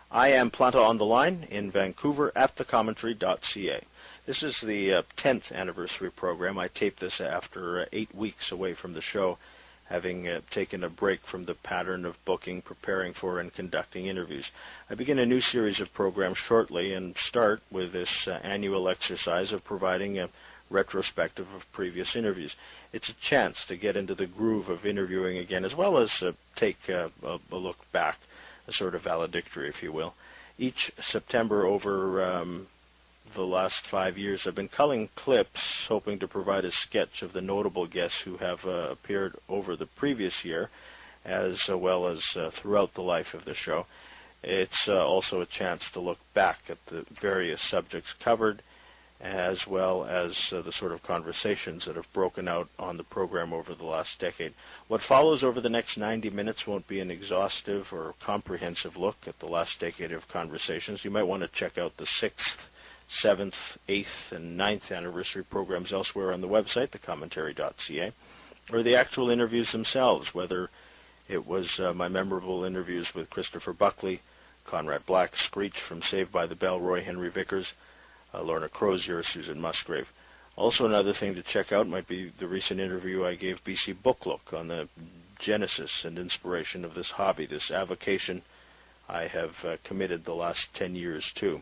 I am Planta on the Line in Vancouver at thecommentary.ca. This is the 10th anniversary program. I taped this after 8 weeks away from the show, having taken a break from the pattern of booking, preparing for, and conducting interviews. I begin a new series of programs shortly and start with this annual exercise of providing a retrospective of previous interviews. It's a chance to get into the groove of interviewing again, as well as take a look back, a sort of valedictory, if you will. Each September over the last 5 years, I've been culling clips, hoping to provide a sketch of the notable guests who have appeared over the previous year, as well as throughout the life of the show. It's also a chance to look back at the various subjects covered, as well as the sort of conversations that have broken out on the program over the last decade. What follows over the next 90 minutes won't be an exhaustive or comprehensive look at the last decade of conversations. You might want to check out the 6th, 7th, 8th, and 9th anniversary programs elsewhere on the website, thecommentary.ca, or the actual interviews themselves, whether it was my memorable interviews with Christopher Buckley, Conrad Black, Screech from Saved by the Bell, Roy Henry Vickers, Lorna Crozier, Susan Musgrave. Also, another thing to check out might be the recent interview I gave BC Booklook on the genesis and inspiration of this hobby, this avocation I have committed the last 10 years to.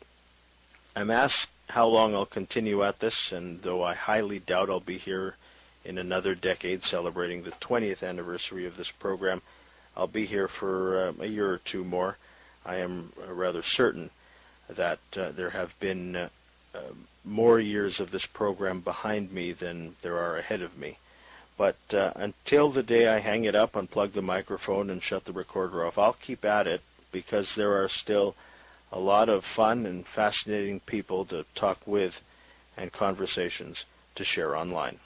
I'm asked how long I'll continue at this, and though I highly doubt I'll be here in another decade celebrating the 20th anniversary of this program, I'll be here for a year or two more. I am rather certain that there have been more years of this program behind me than there are ahead of me. But until the day I hang it up, unplug the microphone, and shut the recorder off, I'll keep at it, because there are still a lot of fun and fascinating people to talk with and conversations to share online.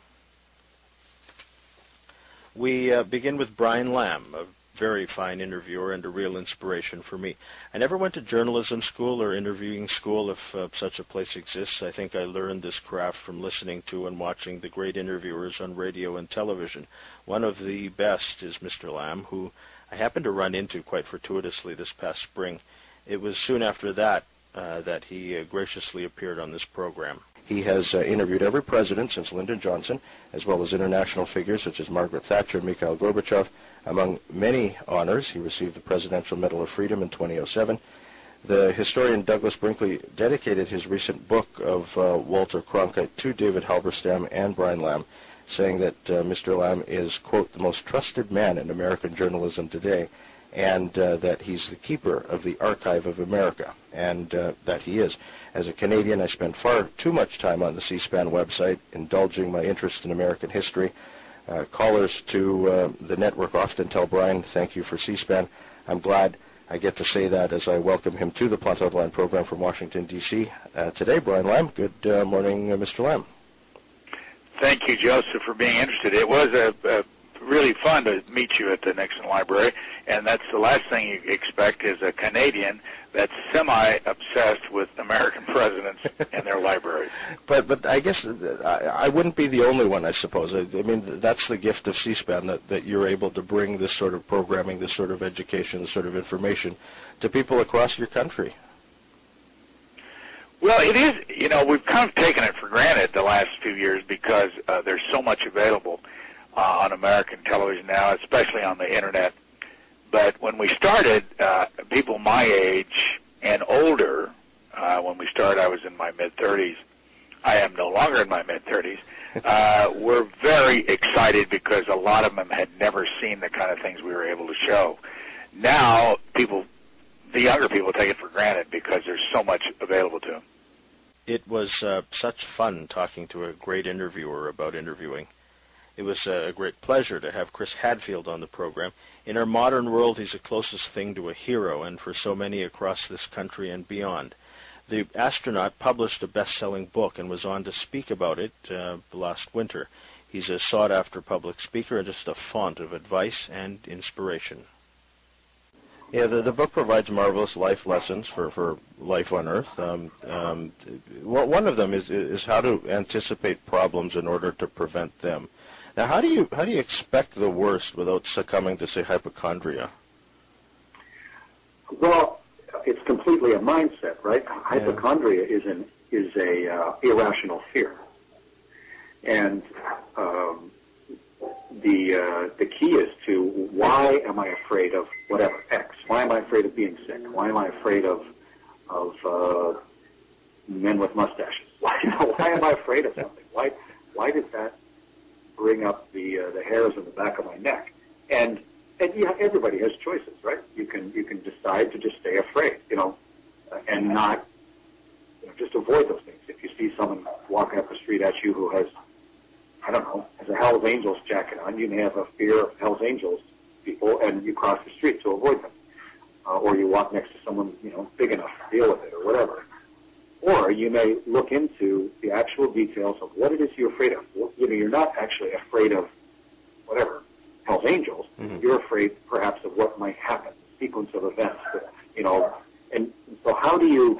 We begin with Brian Lamb, a very fine interviewer and a real inspiration for me. I never went to journalism school or interviewing school, if such a place exists. I think I learned this craft from listening to and watching the great interviewers on radio and television. One of the best is Mr. Lamb, who I happened to run into quite fortuitously this past spring. It was soon after that that he graciously appeared on this program. He has interviewed every president since Lyndon Johnson, as well as international figures such as Margaret Thatcher and Mikhail Gorbachev. Among many honors, he received the Presidential Medal of Freedom in 2007. The historian Douglas Brinkley dedicated his recent book of Walter Cronkite to David Halberstam and Brian Lamb, saying that Mr. Lamb is, quote, the most trusted man in American journalism today, and that he's the keeper of the archive of America, and that he is. As a Canadian, I spend far too much time on the C-SPAN website, indulging my interest in American history. Callers to the network often tell Brian, thank you for C-SPAN. I'm glad I get to say that as I welcome him to the Planta on the Line program from Washington, D.C. Today, Brian Lamb. Good morning, Mr. Lamb. Thank you, Joseph, for being interested. It was a really fun to meet you at the Nixon Library, and that's the last thing you expect is a Canadian that's semi-obsessed with American presidents and their libraries. But I guess I wouldn't be the only one, I suppose. I mean, that's the gift of C-SPAN, that you're able to bring this sort of programming, this sort of education, this sort of information to people across your country. Well, it is, we've kind of taken it for granted the last few years because there's so much available on American television now, especially on the Internet. But when we started, people my age and older, when we started, I was in my mid-30s. I am no longer in my mid-30s. Were very excited because a lot of them had never seen the kind of things we were able to show. Now, the younger people take it for granted because there's so much available to them. It was such fun talking to a great interviewer about interviewing. It was a great pleasure to have Chris Hadfield on the program. In our modern world, he's the closest thing to a hero, and for so many across this country and beyond. The astronaut published a best-selling book and was on to speak about it last winter. He's a sought-after public speaker and just a font of advice and inspiration. Yeah, the book provides marvelous life lessons for life on Earth. One of them is how to anticipate problems in order to prevent them. Now, how do you expect the worst without succumbing to, say, hypochondria? Well, it's completely a mindset, right? Hypochondria is a irrational fear, and the key is to, why am I afraid of whatever X? Why am I afraid of being sick? Why am I afraid of men with mustaches? Why am I afraid of something? Why did that bring up the hairs on the back of my neck? And everybody has choices, right? You can decide to just stay afraid, and not just avoid those things. If you see someone walking up the street at you who has, I don't know, has a Hell's Angels jacket on, you may have a fear of Hell's Angels people, and you cross the street to avoid them. Or you walk next to someone, big enough to deal with it, or whatever. Or you may look into the actual details of what it is you're afraid of. You're not actually afraid of whatever, Hell's Angels. Mm-hmm. You're afraid perhaps of what might happen, sequence of events, and so how do you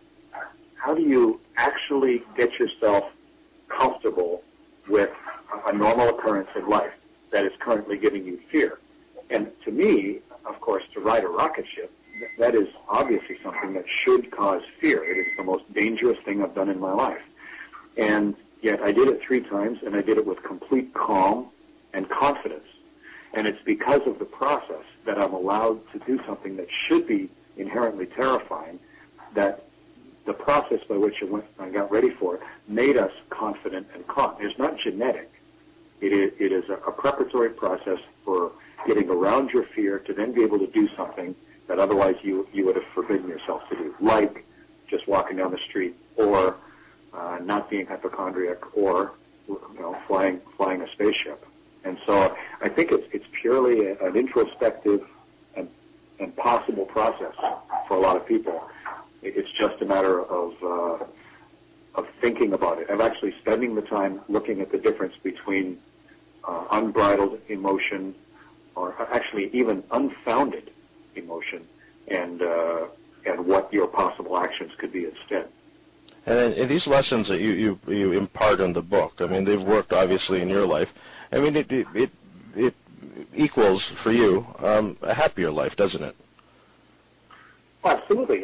actually get yourself comfortable with a normal occurrence in life that is currently giving you fear? And to me, of course, to ride a rocket ship, that is obviously something that should cause fear. It is the most dangerous thing I've done in my life. And yet I did it 3 times, and I did it with complete calm and confidence. And it's because of the process that I'm allowed to do something that should be inherently terrifying, that the process by which I got ready for it made us confident and calm. It's not genetic. It is a preparatory process for getting around your fear to then be able to do something that otherwise you would have forbidden yourself to do, like just walking down the street, or not being hypochondriac, or flying a spaceship. And so I think it's purely an introspective and possible process for a lot of people. It's just a matter of thinking about it, of actually spending the time looking at the difference between unbridled emotion, or actually even unfounded emotion, and what your possible actions could be instead. And these lessons that you impart in the book, I mean, they've worked obviously in your life. I mean, it equals for you a happier life, doesn't it? Absolutely.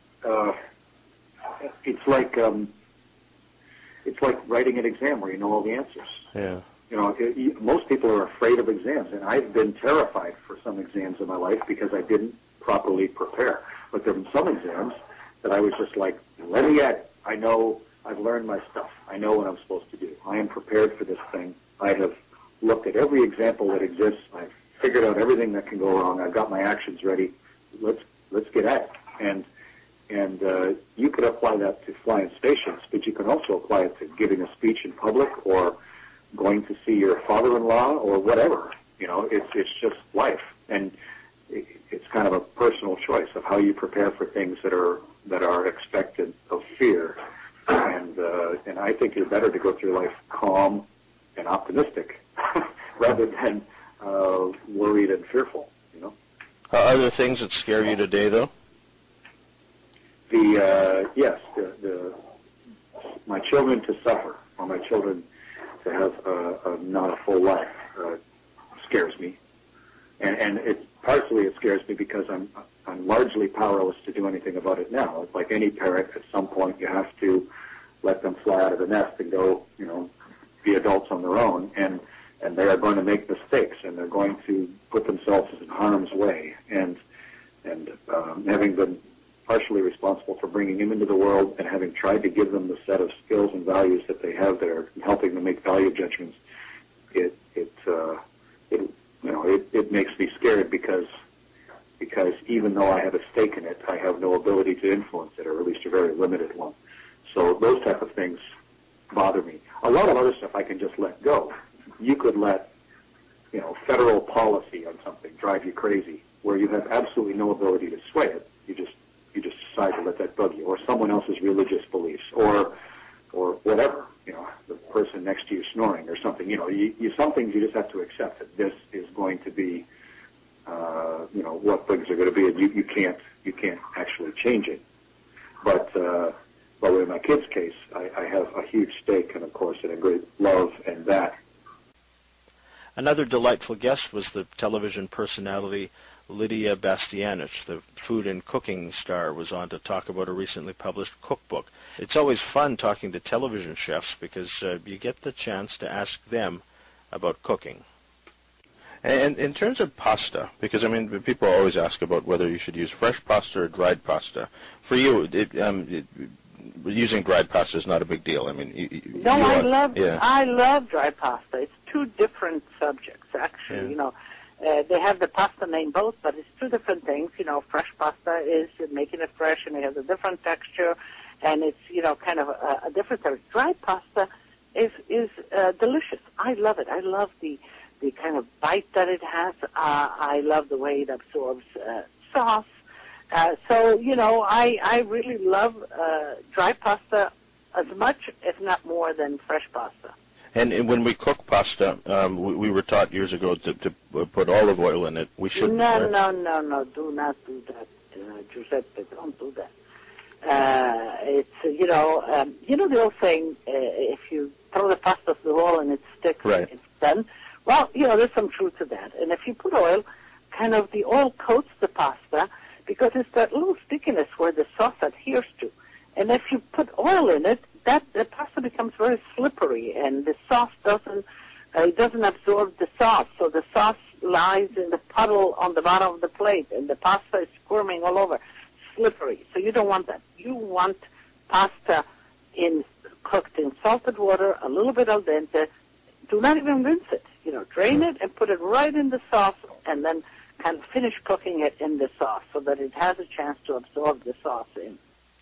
It's like writing an exam where you know all the answers. Yeah. Most people are afraid of exams, and I've been terrified for some exams in my life because I didn't properly prepare. But there were some exams that I was just like, let me at it. I know I've learned my stuff. I know what I'm supposed to do. I am prepared for this thing. I have looked at every example that exists. I've figured out everything that can go wrong. I've got my actions ready. Let's get at it. And you could apply that to flying spaceships, but you can also apply it to giving a speech in public, or going to see your father-in-law, or whatever. It's just life, and it's kind of a personal choice of how you prepare for things that are expected of fear. And I think you're better to go through life calm and optimistic rather than worried and fearful. Are there things that scare you today, though? Yes, my children to suffer, or my children to have not a full life, scares me, and it scares me because I'm largely powerless to do anything about it now. It's like any parent. At some point, you have to let them fly out of the nest and go, be adults on their own, and they are going to make mistakes, and they're going to put themselves in harm's way, and having been partially responsible for bringing them into the world, and having tried to give them the set of skills and values that they have that are helping them make value judgments, it makes me scared because even though I have a stake in it, I have no ability to influence it, or at least a very limited one. So those type of things bother me. A lot of other stuff I can just let go. You could let federal policy on something drive you crazy, where you have absolutely no ability to sway it. You just decide to let that bug you, or someone else's religious beliefs, or whatever. The person next to you snoring or something. Some things you just have to accept that this is going to be, what things are going to be, and you can't actually change it. But in my kids' case, I have a huge stake, and of course, and a great love and that. Another delightful guest was the television personality Lydia Bastianich, the food and cooking star, was on to talk about a recently published cookbook. It's always fun talking to television chefs because you get the chance to ask them about cooking. And in terms of pasta, because, I mean, people always ask about whether you should use fresh pasta or dried pasta. For you, using dried pasta is not a big deal. I mean, I love dry pasta. It's two different subjects, actually. Yeah. You know, they have the pasta name both, but it's two different things. You know, fresh pasta is making it fresh, and it has a different texture, and it's, you know, kind of a different texture. Dry pasta is delicious. I love it. I love the kind of bite that it has. I love the way it absorbs sauce. So, you know, I really love dry pasta as much, if not more, than fresh pasta. And when we cook pasta, we were taught years ago to put olive oil in it. We shouldn't. No, do not do that, Giuseppe. Don't do that. It's, you know the old saying, if you throw the pasta to the wall and it sticks, right, it's done. Well, you know, there's some truth to that. And if you put oil, kind of the oil coats the pasta because it's that little stickiness where the sauce adheres to. And if you put oil in it, the pasta becomes very slippery, and the sauce doesn't absorb the sauce. So the sauce lies in the puddle on the bottom of the plate, and the pasta is squirming all over, slippery. So you don't want that. You want pasta cooked in salted water, a little bit al dente. Do not even rinse it. You know, drain it and put it right in the sauce, and then kind of finish cooking it in the sauce so that it has a chance to absorb the sauce in.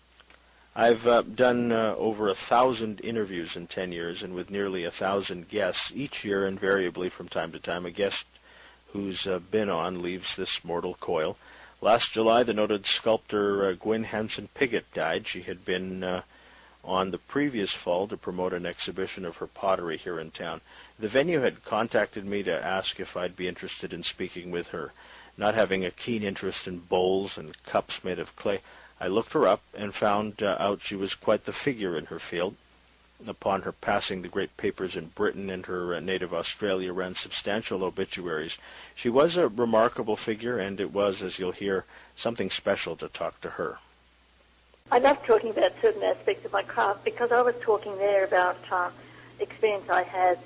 I've done over 1,000 interviews in 10 years, and with nearly 1,000 guests each year, invariably from time to time, a guest who's been on leaves this mortal coil. Last July, the noted sculptor Gwyn Hansen Piggott died. She had been on the previous fall to promote an exhibition of her pottery here in town. The venue had contacted me to ask if I'd be interested in speaking with her. Not having a keen interest in bowls and cups made of clay, I looked her up and found out she was quite the figure in her field. Upon her passing, the great papers in Britain and her native Australia ran substantial obituaries. She was a remarkable figure, and it was, as you'll hear, something special to talk to her. I love talking about certain aspects of my craft because I was talking there about experiences I had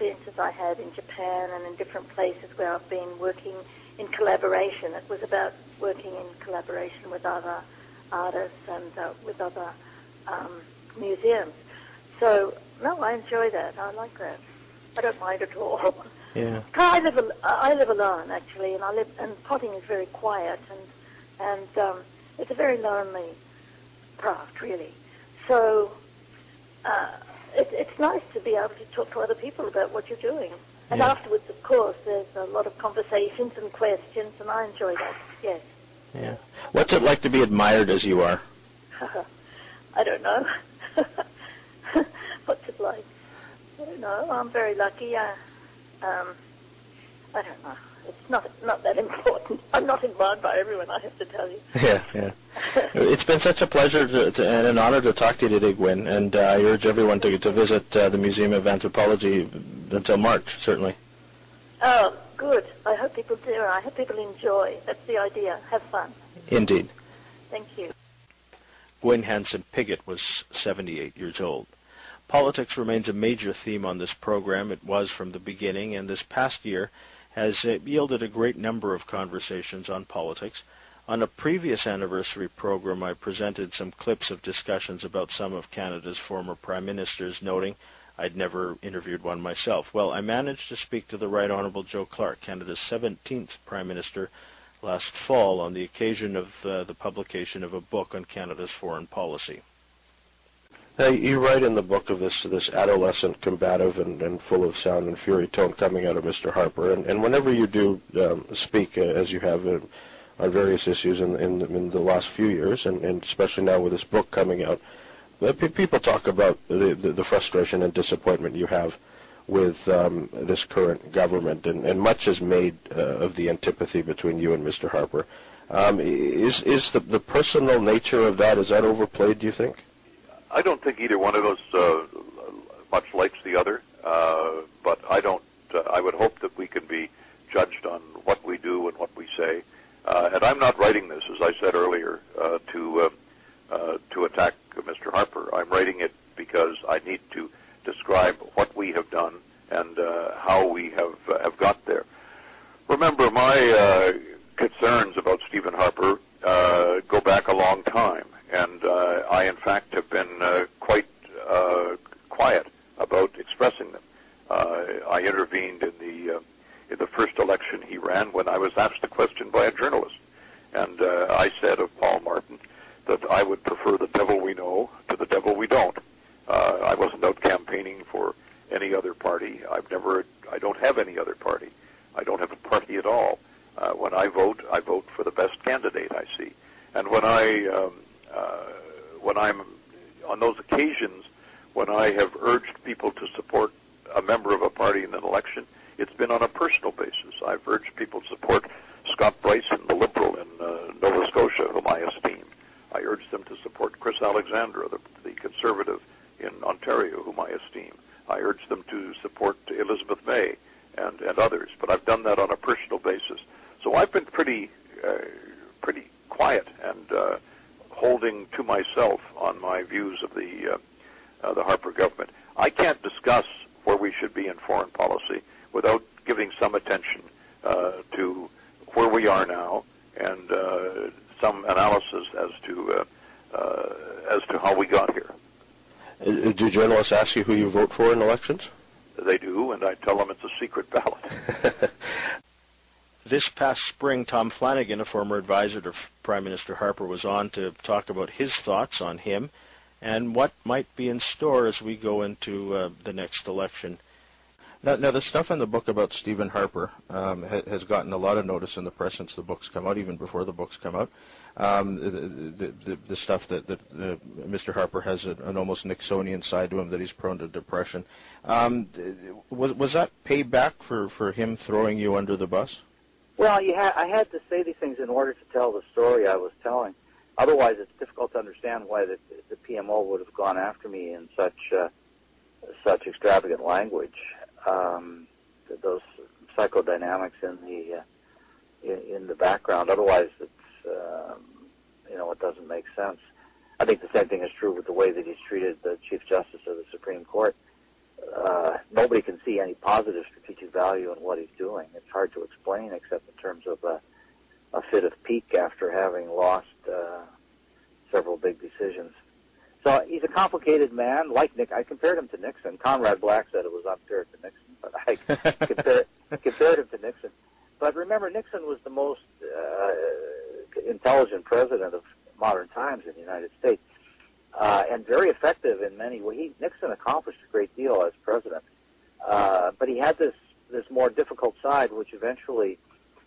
in Japan and in different places where I've been working in collaboration. It was about working in collaboration with other artists and with other museums. So, no, I enjoy that. I like that. I don't mind at all. Yeah. I live alone actually, and potting is very quiet and it's a very lonely craft, really. So it's nice to be able to talk to other people about what you're doing. And afterwards, of course, there's a lot of conversations and questions, and I enjoy that, yes. Yeah. What's it like to be admired as you are? I don't know. What's it like? I don't know. I'm very lucky. I don't know. It's not that important. I'm not admired by everyone, I have to tell you. Yeah. It's been such a pleasure and an honor to talk to you today, Gwyn, and I urge everyone to visit the Museum of Anthropology until March, certainly. Oh, good. I hope people do. I hope people enjoy. That's the idea. Have fun. Indeed. Thank you. Gwyn Hansen Piggott was 78 years old. Politics remains a major theme on this program. It was from the beginning, and this past year has yielded a great number of conversations on politics. On a previous anniversary program, I presented some clips of discussions about some of Canada's former prime ministers, noting I'd never interviewed one myself. Well, I managed to speak to the Right Honourable Joe Clark, Canada's 17th prime minister, last fall on the occasion of the publication of a book on Canada's foreign policy. You write in the book of this adolescent, combative, and full of sound and fury tone coming out of Mr. Harper. And whenever you do speak, as you have on various issues in the last few years, and especially now with this book coming out, people talk about the frustration and disappointment you have with this current government, and much is made of the antipathy between you and Mr. Harper. Is the personal nature of that, is that overplayed, do you think? I don't think either one of us much likes the other, but I don't. I would hope that we can be judged on what we do and what we say, And I'm not writing this, as I said earlier, to attack Mr. Harper. I'm writing it because I need to describe what we have done and how we have got there. Remember, my concerns about Stephen Harper go back a long time, and I, in fact, have been quite quiet about expressing them. I intervened in the first election he ran when I was asked the question by a journalist, and I said of Paul Martin that I would prefer the devil we know to the devil we don't. I wasn't out campaigning for any other party. I don't have any other party. I don't have a party at all. When I vote for the best candidate I see. And when I'm on those occasions when I have urged people to support a member of a party in an election, it's been on a personal basis. I've urged people to support Scott Bryson, the Liberal in Nova Scotia, whom I esteem. I urged them to support Chris Alexandra, the Conservative in Ontario, whom I esteem. I urged them to support Elizabeth May and others, but I've done that on a personal basis. So I've been pretty quiet and holding to myself on my views of the Harper government. I can't discuss where we should be in foreign policy without giving some attention to where we are now and some analysis as to how we got here. Do journalists ask you who you vote for in elections? They do, and I tell them it's a secret ballot. This past spring, Tom Flanagan, a former advisor to Prime Minister Harper, was on to talk about his thoughts on him and what might be in store as we go into the next election. Now, the stuff in the book about Stephen Harper has gotten a lot of notice in the press since the books come out, even before the books come out. The stuff that Mr. Harper has an almost Nixonian side to him, that he's prone to depression. Was that payback for him throwing you under the bus? Well, I had to say these things in order to tell the story I was telling. Otherwise, it's difficult to understand why the PMO would have gone after me in such extravagant language. Those psychodynamics in the background. Otherwise, it's it doesn't make sense. I think the same thing is true with the way that he's treated the Chief Justice of the Supreme Court. Nobody can see any positive strategic value in what he's doing. It's hard to explain, except in terms of a fit of pique after having lost several big decisions. So he's a complicated man, like Nick. I compared him to Nixon. Conrad Black said it was unfair to Nixon, but I compared him to Nixon. But remember, Nixon was the most intelligent president of modern times in the United States, and very effective in many ways. Nixon accomplished a great deal as president, but he had this more difficult side, which eventually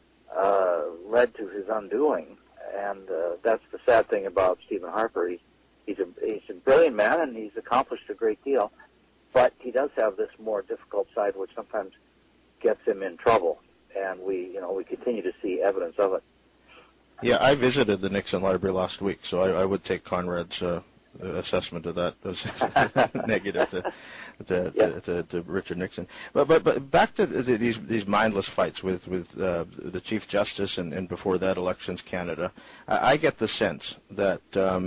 led to his undoing. And that's the sad thing about Stephen Harper. He's a brilliant man, and he's accomplished a great deal, but he does have this more difficult side, which sometimes gets him in trouble, and we continue to see evidence of it. Yeah, I visited the Nixon Library last week, so I would take Conrad's assessment of that as negative to Richard Nixon. But back to these mindless fights with the Chief Justice and before that Elections Canada. I get the sense that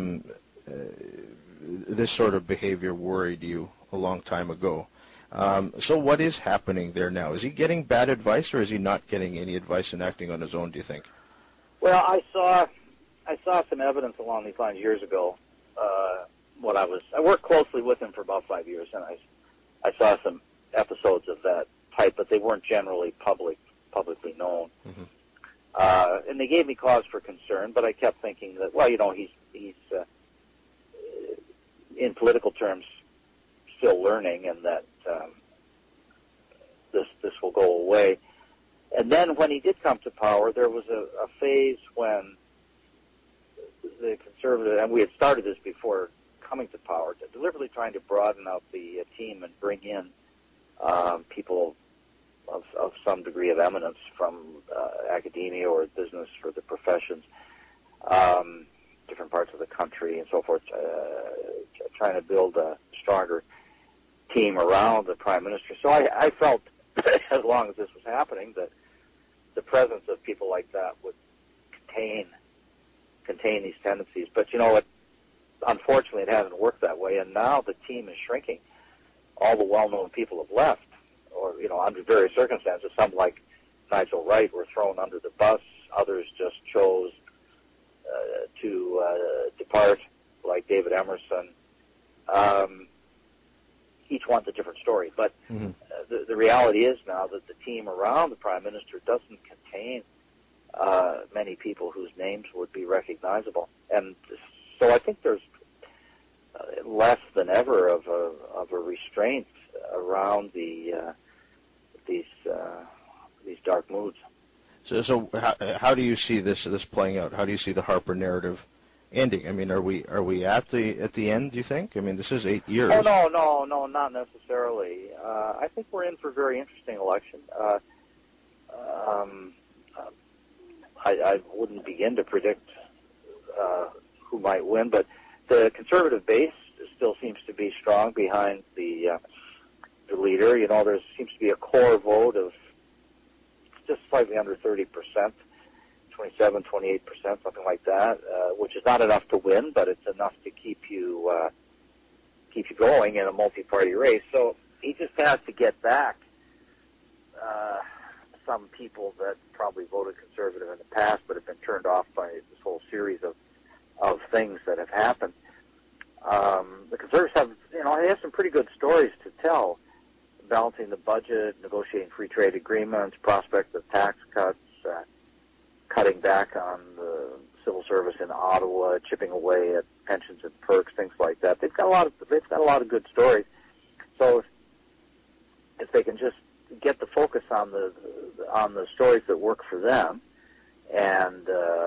this sort of behavior worried you a long time ago. So what is happening there now? Is he getting bad advice, or is he not getting any advice and acting on his own, do you think? Well, I saw some evidence along these lines years ago. I worked closely with him for about 5 years, and I saw some episodes of that type, but they weren't generally publicly known. Mm-hmm. And they gave me cause for concern, but I kept thinking that, he's in political terms still learning, and that this will go away. And then when he did come to power, there was a phase when the Conservative, and we had started this before coming to power, deliberately trying to broaden out the team and bring in people of some degree of eminence from academia or business or the professions, different parts of the country and so forth, trying to build a stronger team around the Prime Minister. So I felt, as long as this was happening, that the presence of people like that would contain these tendencies. But you know, unfortunately, it hasn't worked that way, and now the team is shrinking. All the well-known people have left, or you know, under various circumstances. Some, like Nigel Wright, were thrown under the bus. Others just chose to depart, like David Emerson. Each one's a different story, but the reality is now that the team around the Prime Minister doesn't contain many people whose names would be recognizable, and so I think there's less than ever of a restraint around these dark moods. So how do you see this playing out? How do you see the Harper narrative ending? I mean, are we at the end? Do you think? I mean, this is 8 years. Oh no, not necessarily. I think we're in for a very interesting election. I wouldn't begin to predict who might win, but the Conservative base still seems to be strong behind the leader. You know, there seems to be a core vote of just slightly under 30%, 27, 28%, something like that, which is not enough to win, but it's enough to keep you going in a multi-party race. So he just has to get back some people that probably voted Conservative in the past but have been turned off by this whole series of things that have happened. The Conservatives have, you know, he has some pretty good stories to tell, balancing the budget, negotiating free trade agreements, prospect of tax cuts, cutting back on the civil service in Ottawa, chipping away at pensions and perks, things like that. They've got a lot of good stories. So if they can just get the focus on the stories that work for them, and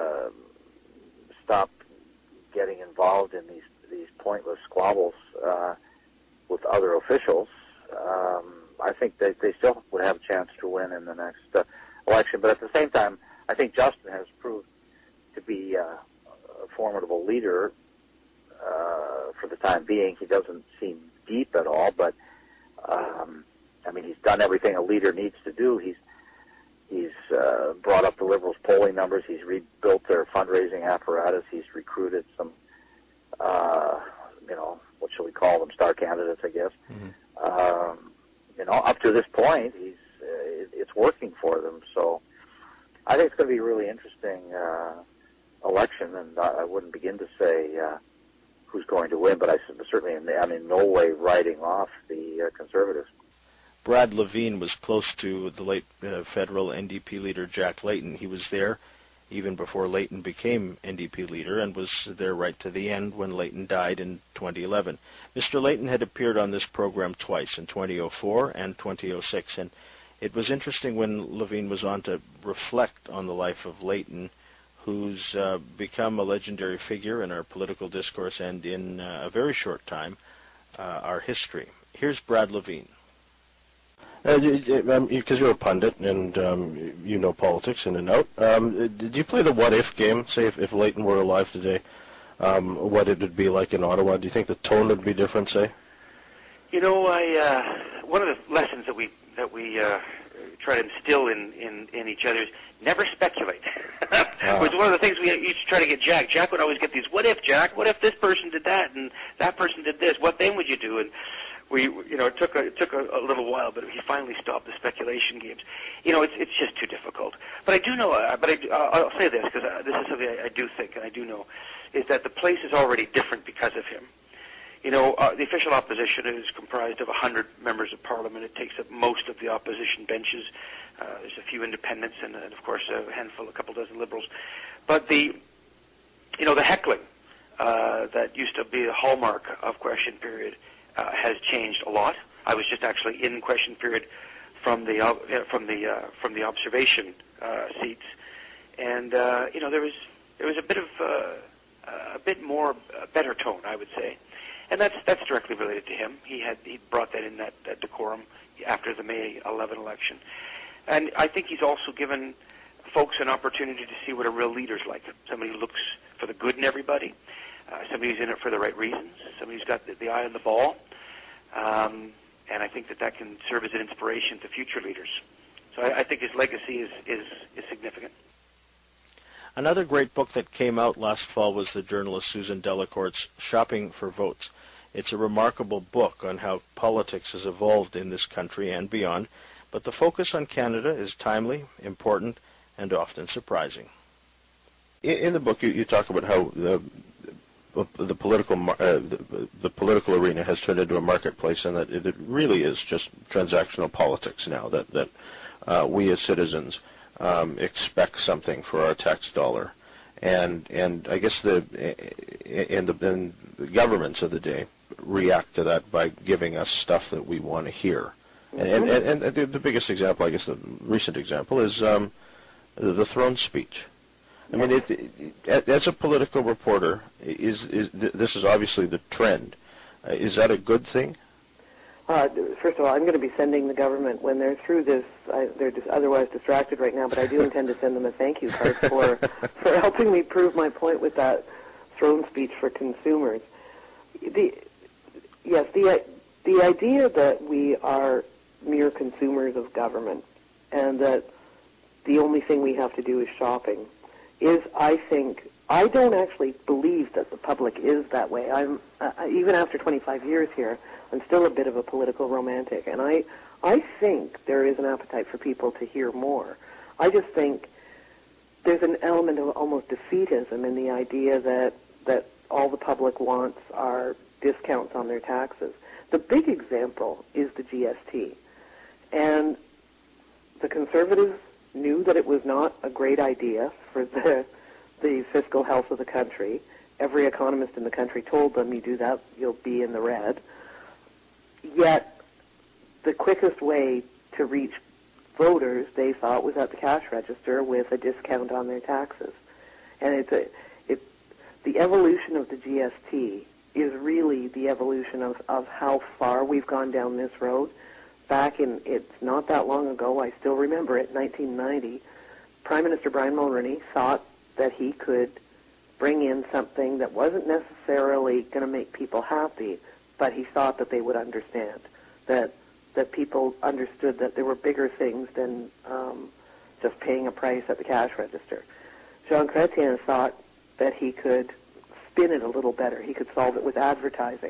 stop getting involved in these pointless squabbles with other officials, I think they still would have a chance to win in the next election. But at the same time, I think Justin has proved to be a formidable leader for the time being. He doesn't seem deep at all, but I mean, he's done everything a leader needs to do. He's brought up the Liberals' polling numbers. He's rebuilt their fundraising apparatus. He's recruited some, what shall we call them, star candidates, I guess. Up to this point, it's working for them. So I think it's going to be a really interesting election, and I wouldn't begin to say who's going to win, but I'm in no way writing off the Conservatives. Brad Levine was close to the late federal NDP leader Jack Layton. He was there even before Layton became NDP leader and was there right to the end when Layton died in 2011. Mr. Layton had appeared on this program twice, in 2004 and 2006, and it was interesting when Levine was on to reflect on the life of Layton, who's become a legendary figure in our political discourse and in a very short time, our history. Here's Brad Levine. Because you're a pundit and you know politics in and out, did you play the what-if game? Say if Layton were alive today, what it would be like in Ottawa? Do you think the tone would be different, say? You know, one of the lessons that we try to instill in each other is never speculate. Which is one of the things we used to try to get Jack. Jack would always get these, what if, Jack? What if this person did that and that person did this? What then would you do? And it took a little while, but he finally stopped the speculation games. It's just too difficult. But I do know, I'll say this, because this is something I do think and I do know, is that the place is already different because of him. The official opposition is comprised of 100 members of Parliament. It takes up most of the opposition benches. There's a few independents and of course, a couple dozen Liberals. But the heckling that used to be a hallmark of question period has changed a lot. I was just actually in question period from the observation seats, and there was a bit of a bit more better tone, I would say, and that's directly related to him. He brought that in, that decorum after the May 11 election, and I think he's also given folks an opportunity to see what a real leader's like. Somebody who looks for the good in everybody. Somebody who's in it for the right reasons, somebody who's got the eye on the ball, and I think that can serve as an inspiration to future leaders. So I think his legacy is significant. Another great book that came out last fall was the journalist Susan Delacourt's Shopping for Votes. It's a remarkable book on how politics has evolved in this country and beyond, but the focus on Canada is timely, important, and often surprising. In the book, you talk about how the political arena has turned into a marketplace, and that it really is just transactional politics now. That we as citizens expect something for our tax dollar, and I guess the governments of the day react to that by giving us stuff that we want to hear. And the biggest example, I guess, the recent example is the throne speech. I mean, as a political reporter, this is obviously the trend. Is that a good thing? First of all, I'm going to be sending the government, when they're through this, they're just otherwise distracted right now, but I do intend to send them a thank you card for helping me prove my point with that throne speech for consumers. The idea that we are mere consumers of government and that the only thing we have to do is shopping is, I don't actually believe that the public is that way. Even after 25 years here, I'm still a bit of a political romantic, and I think there is an appetite for people to hear more. I just think there's an element of almost defeatism in the idea that all the public wants are discounts on their taxes. The big example is the GST. And the Conservatives knew that it was not a great idea for the fiscal health of the country. Every economist in the country told them, you do that, you'll be in the red. Yet the quickest way to reach voters, they thought, was at the cash register with a discount on their taxes. And the evolution of the GST is really the evolution of how far we've gone down this road. It's not that long ago, I still remember it, 1990, Prime Minister Brian Mulroney thought that he could bring in something that wasn't necessarily going to make people happy, but he thought that they would understand, that people understood that there were bigger things than just paying a price at the cash register. Jean Chrétien thought that he could spin it a little better. He could solve it with advertising.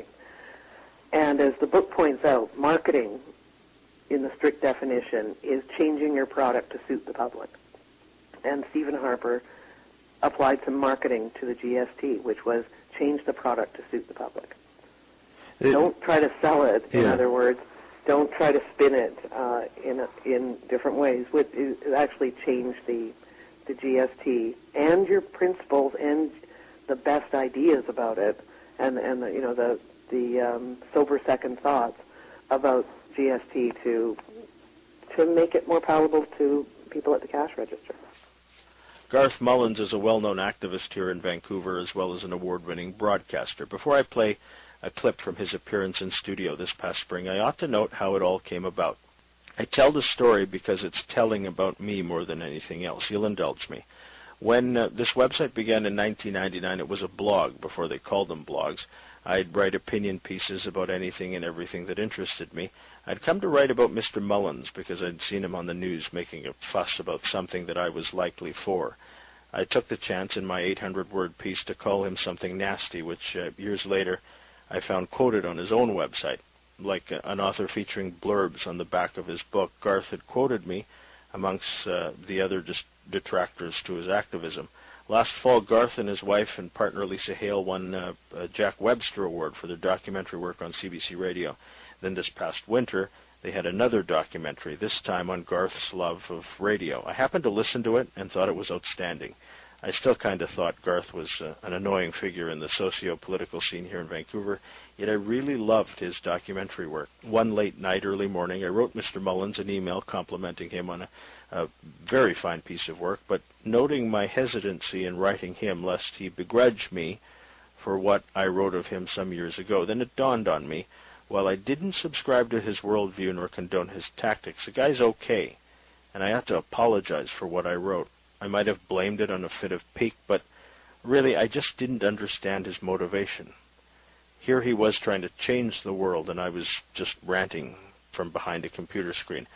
And as the book points out, marketing, in the strict definition, is changing your product to suit the public. And Stephen Harper applied some marketing to the GST, which was change the product to suit the public. Don't try to sell it, in other words. Don't try to spin it in different ways. It actually changed the GST and your principles and the best ideas about it, and the sober second thoughts about GST to make it more palatable to people at the cash register. Garth Mullins is a well-known activist here in Vancouver, as well as an award-winning broadcaster. Before I play a clip from his appearance in studio this past spring, I ought to note how it all came about. I tell the story because it's telling about me more than anything else. You'll indulge me. When this website began in 1999, it was a blog before they called them blogs. I'd write opinion pieces about anything and everything that interested me. I'd come to write about Mr. Mullins because I'd seen him on the news making a fuss about something that I was likely for. I took the chance in my 800-word piece to call him something nasty, which years later I found quoted on his own website. Like an author featuring blurbs on the back of his book, Garth had quoted me amongst the other detractors to his activism. Last fall, Garth and his wife and partner Lisa Hale won a Jack Webster Award for their documentary work on CBC Radio. Then this past winter, they had another documentary, this time on Garth's love of radio. I happened to listen to it and thought it was outstanding. I still kind of thought Garth was an annoying figure in the socio-political scene here in Vancouver, yet I really loved his documentary work. One late night, early morning, I wrote Mr. Mullins an email complimenting him on a very fine piece of work, but noting my hesitancy in writing him lest he begrudge me for what I wrote of him some years ago. Then it dawned on me, while I didn't subscribe to his worldview nor condone his tactics, the guy's okay, and I ought to apologize for what I wrote. I might have blamed it on a fit of pique, but really I just didn't understand his motivation. Here he was trying to change the world, and I was just ranting from behind a computer screen.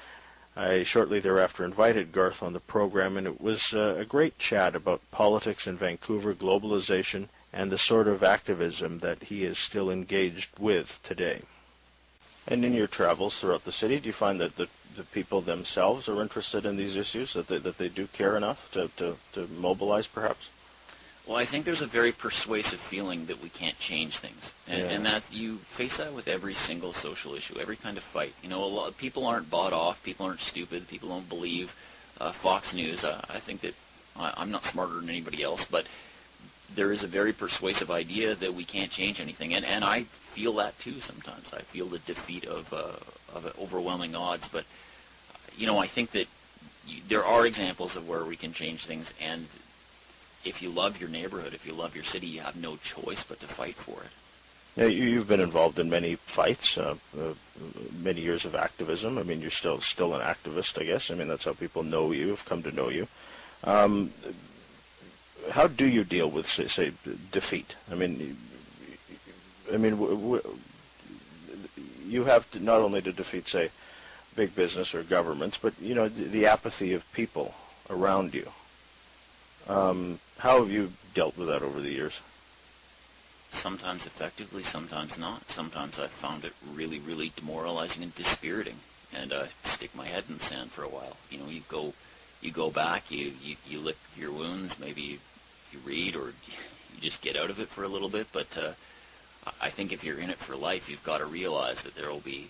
I shortly thereafter invited Garth on the program, and it was a great chat about politics in Vancouver, globalization, and the sort of activism that he is still engaged with today. And in your travels throughout the city, do you find that the people themselves are interested in these issues, that they do care enough to mobilize, perhaps? Well, I think there's a very persuasive feeling that we can't change things, and that you face that with every single social issue, every kind of fight. You know, a lot of people aren't bought off, people aren't stupid, people don't believe Fox News. I think that I'm not smarter than anybody else, but there is a very persuasive idea that we can't change anything, and I feel that too sometimes. I feel the defeat of overwhelming odds, but you know, I think that there are examples of where we can change things, and if you love your neighborhood, if you love your city, you have no choice but to fight for it. Now, you've been involved in many fights, many years of activism. I mean, you're still an activist, I guess. I mean, that's how people know you, have come to know you. How do you deal with, say defeat? I mean, you have to not only to defeat, say, big business or governments, but you know the apathy of people around you. How have you dealt with that over the years? Sometimes effectively, sometimes not. Sometimes I've found it really, really demoralizing and dispiriting, and stick my head in the sand for a while. You know, you go back, you lick your wounds, maybe you read or you just get out of it for a little bit. But I think if you're in it for life, you've got to realize that there will be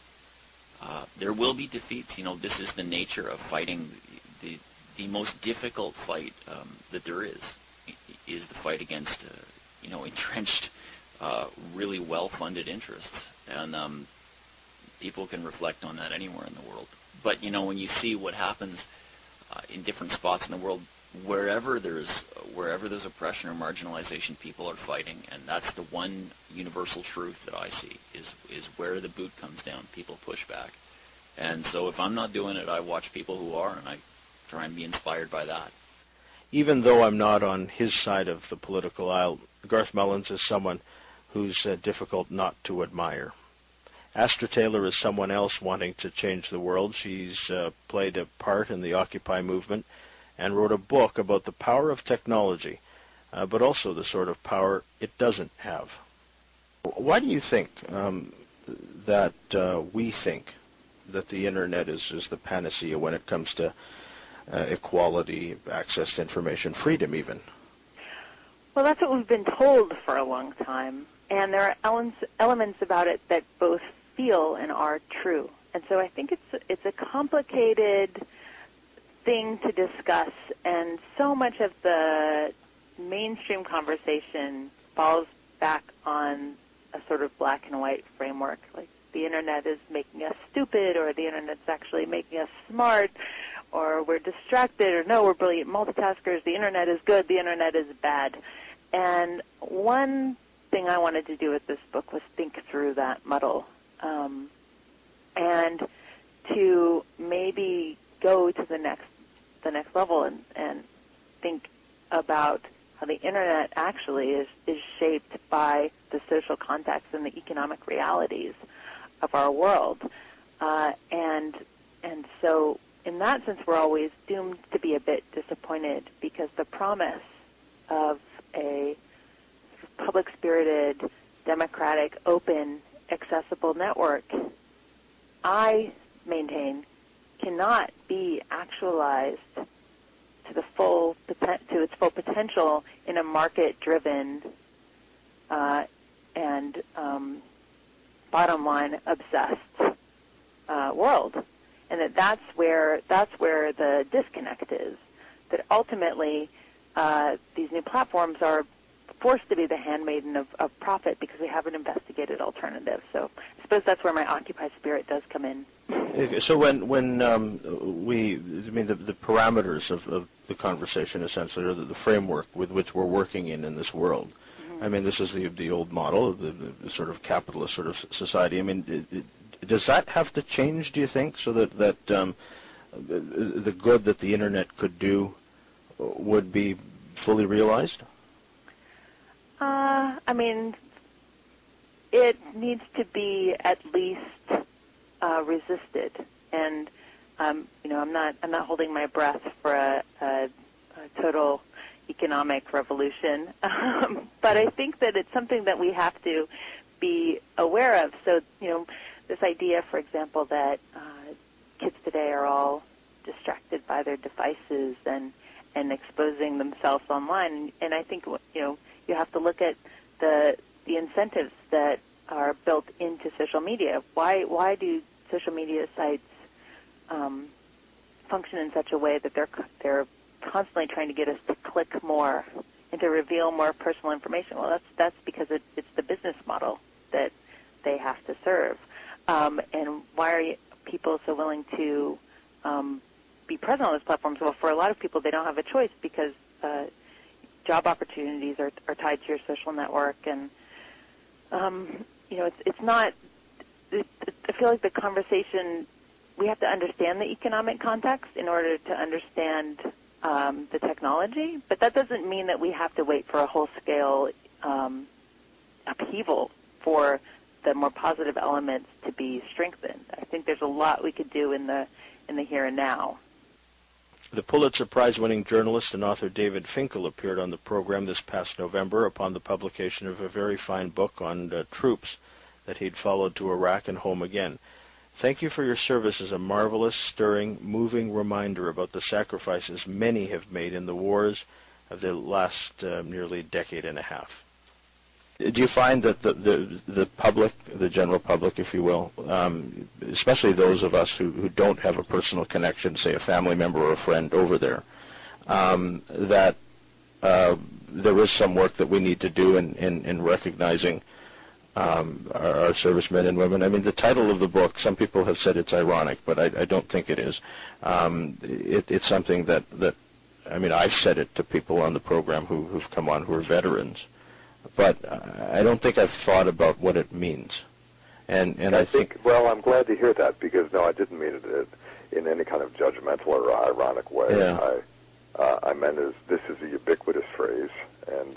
defeats. You know, this is the nature of fighting. The most difficult fight that there is the fight against entrenched, really well-funded interests, and people can reflect on that anywhere in the world. But you know, when you see what happens in different spots in the world, wherever there's oppression or marginalization, people are fighting, and that's the one universal truth that I see is where the boot comes down, people push back. And so if I'm not doing it, I watch people who are, and I try and be inspired by that. Even though I'm not on his side of the political aisle, Garth Mullins is someone who's difficult not to admire. Astra Taylor is someone else wanting to change the world. She's played a part in the Occupy movement and wrote a book about the power of technology, but also the sort of power it doesn't have. Why do you think that we think that the Internet is the panacea when it comes to equality, access to information, freedom even? Well, that's what we've been told for a long time, and there are elements about it that both feel and are true. And so I think it's a complicated thing to discuss, and so much of the mainstream conversation falls back on a sort of black and white framework, like the Internet is making us stupid, or the Internet's actually making us smart, or we're distracted, or no, we're brilliant multitaskers, the Internet is good, the Internet is bad. And one thing I wanted to do with this book was think through that muddle, and to maybe go to the next level and think about how the Internet actually is shaped by the social context and the economic realities of our world, and so in that sense we're always doomed to be a bit disappointed, because the promise of a public-spirited, democratic, open, accessible network, I maintain, cannot be actualized to its full potential in a market-driven and bottom-line obsessed world, and that's where the disconnect is. That ultimately these new platforms are forced to be the handmaiden of profit because we haven't investigated alternatives. So I suppose that's where my Occupy spirit does come in. So when the parameters of the conversation essentially, or the framework with which we're working in this world, mm-hmm. I mean, this is the old model of the sort of capitalist sort of society. I mean, does that have to change, do you think, so that the good that the Internet could do would be fully realized? I mean, it needs to be at least resisted, and I'm not holding my breath for a total economic revolution, but I think that it's something that we have to be aware of. So, this idea, for example, that kids today are all distracted by their devices and exposing themselves online, and I think you have to look at the incentives that are built into social media. Why do social media sites function in such a way that they're constantly trying to get us to click more and to reveal more personal information? Well, that's because it's the business model that they have to serve. And why are people so willing to be present on those platforms? Well, for a lot of people, they don't have a choice because job opportunities are tied to your social network, and it's not. I feel like the conversation, we have to understand the economic context in order to understand the technology, but that doesn't mean that we have to wait for a whole-scale upheaval for the more positive elements to be strengthened. I think there's a lot we could do in the here and now. The Pulitzer Prize-winning journalist and author David Finkel appeared on the program this past November upon the publication of a very fine book on troops that he'd followed to Iraq and home again. Thank you for your service as a marvelous, stirring, moving reminder about the sacrifices many have made in the wars of the last nearly decade and a half. Do you find that the public, the general public, if you will, especially those of us who don't have a personal connection, say a family member or a friend over there, that there is some work that we need to do in recognizing our servicemen and women? I mean, the title of the book, some people have said it's ironic, but I don't think it is. It's something that I mean, I've said it to people on the program who've come on who are veterans, but I don't think I've thought about what it means. And I think, well, I'm glad to hear that, because no, I didn't mean it in any kind of judgmental or ironic way. Yeah. I meant this is a ubiquitous phrase, and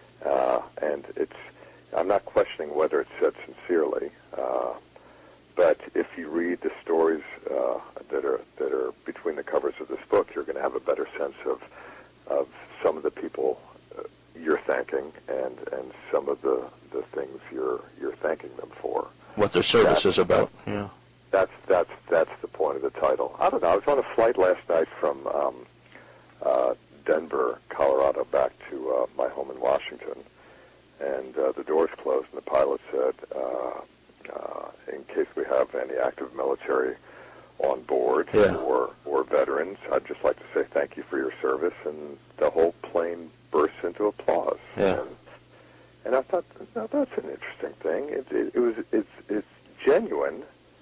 it's. I'm not questioning whether it's said sincerely, but if you read the stories that are between the covers of this book, you're going to have a better sense of some of the people you're thanking and some of the things you're thanking them for. What their service is about. Yeah. That's the point of the title. I don't know. I was on a flight last night from Denver, Colorado, back to my home in Washington, and the doors closed, and the pilot said, in case we have any active military on board or veterans, I'd just like to say thank you for your service, and the whole plane burst into applause. Yeah. And I thought, no, that's an interesting thing. It's genuine,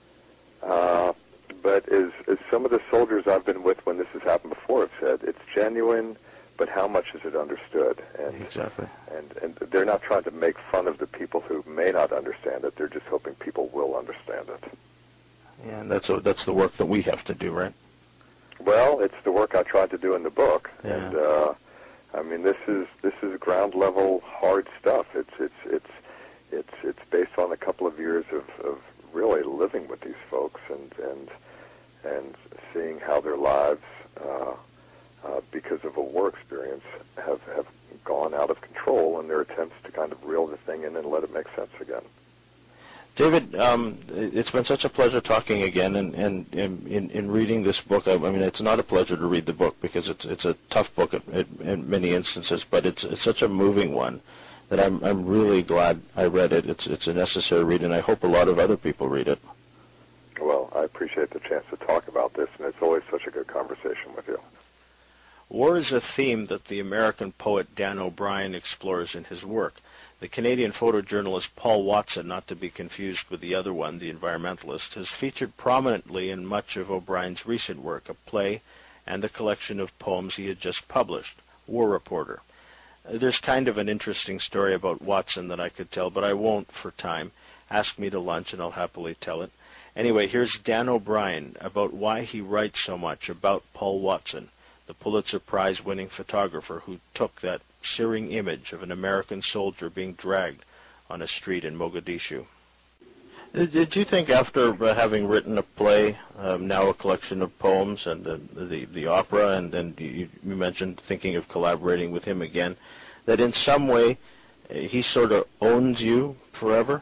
but as some of the soldiers I've been with when this has happened before have said, it's genuine, but how much is it understood? And exactly. And they're not trying to make fun of the people who may not understand it. They're just hoping people will understand it. Yeah, and that's the work that we have to do, right? Well, it's the work I tried to do in the book. Yeah. And I mean, this is ground level hard stuff. It's based on a couple of years of really living with these folks and seeing how their lives, because of a war experience, have gone out of control in their attempts to kind of reel the thing in and let it make sense again. David, it's been such a pleasure talking again, and in reading this book. I mean, it's not a pleasure to read the book because it's a tough book in many instances, but it's such a moving one that I'm really glad I read it. It's a necessary read, and I hope a lot of other people read it. Well, I appreciate the chance to talk about this, and it's always such a good conversation with you. War is a theme that the American poet Dan O'Brien explores in his work. The Canadian photojournalist Paul Watson, not to be confused with the other one, the environmentalist, has featured prominently in much of O'Brien's recent work, a play and a collection of poems he had just published, War Reporter. There's kind of an interesting story about Watson that I could tell, but I won't for time. Ask me to lunch and I'll happily tell it. Anyway, here's Dan O'Brien about why he writes so much about Paul Watson, the Pulitzer Prize-winning photographer who took that searing image of an American soldier being dragged on a street in Mogadishu. Did you think after having written a play, now a collection of poems, and the opera, and then you mentioned thinking of collaborating with him again, that in some way he sort of owns you forever?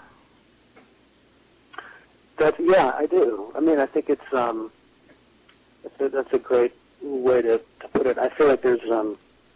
Yeah, I do. I mean, I think that's a great way to put it. I feel like there's the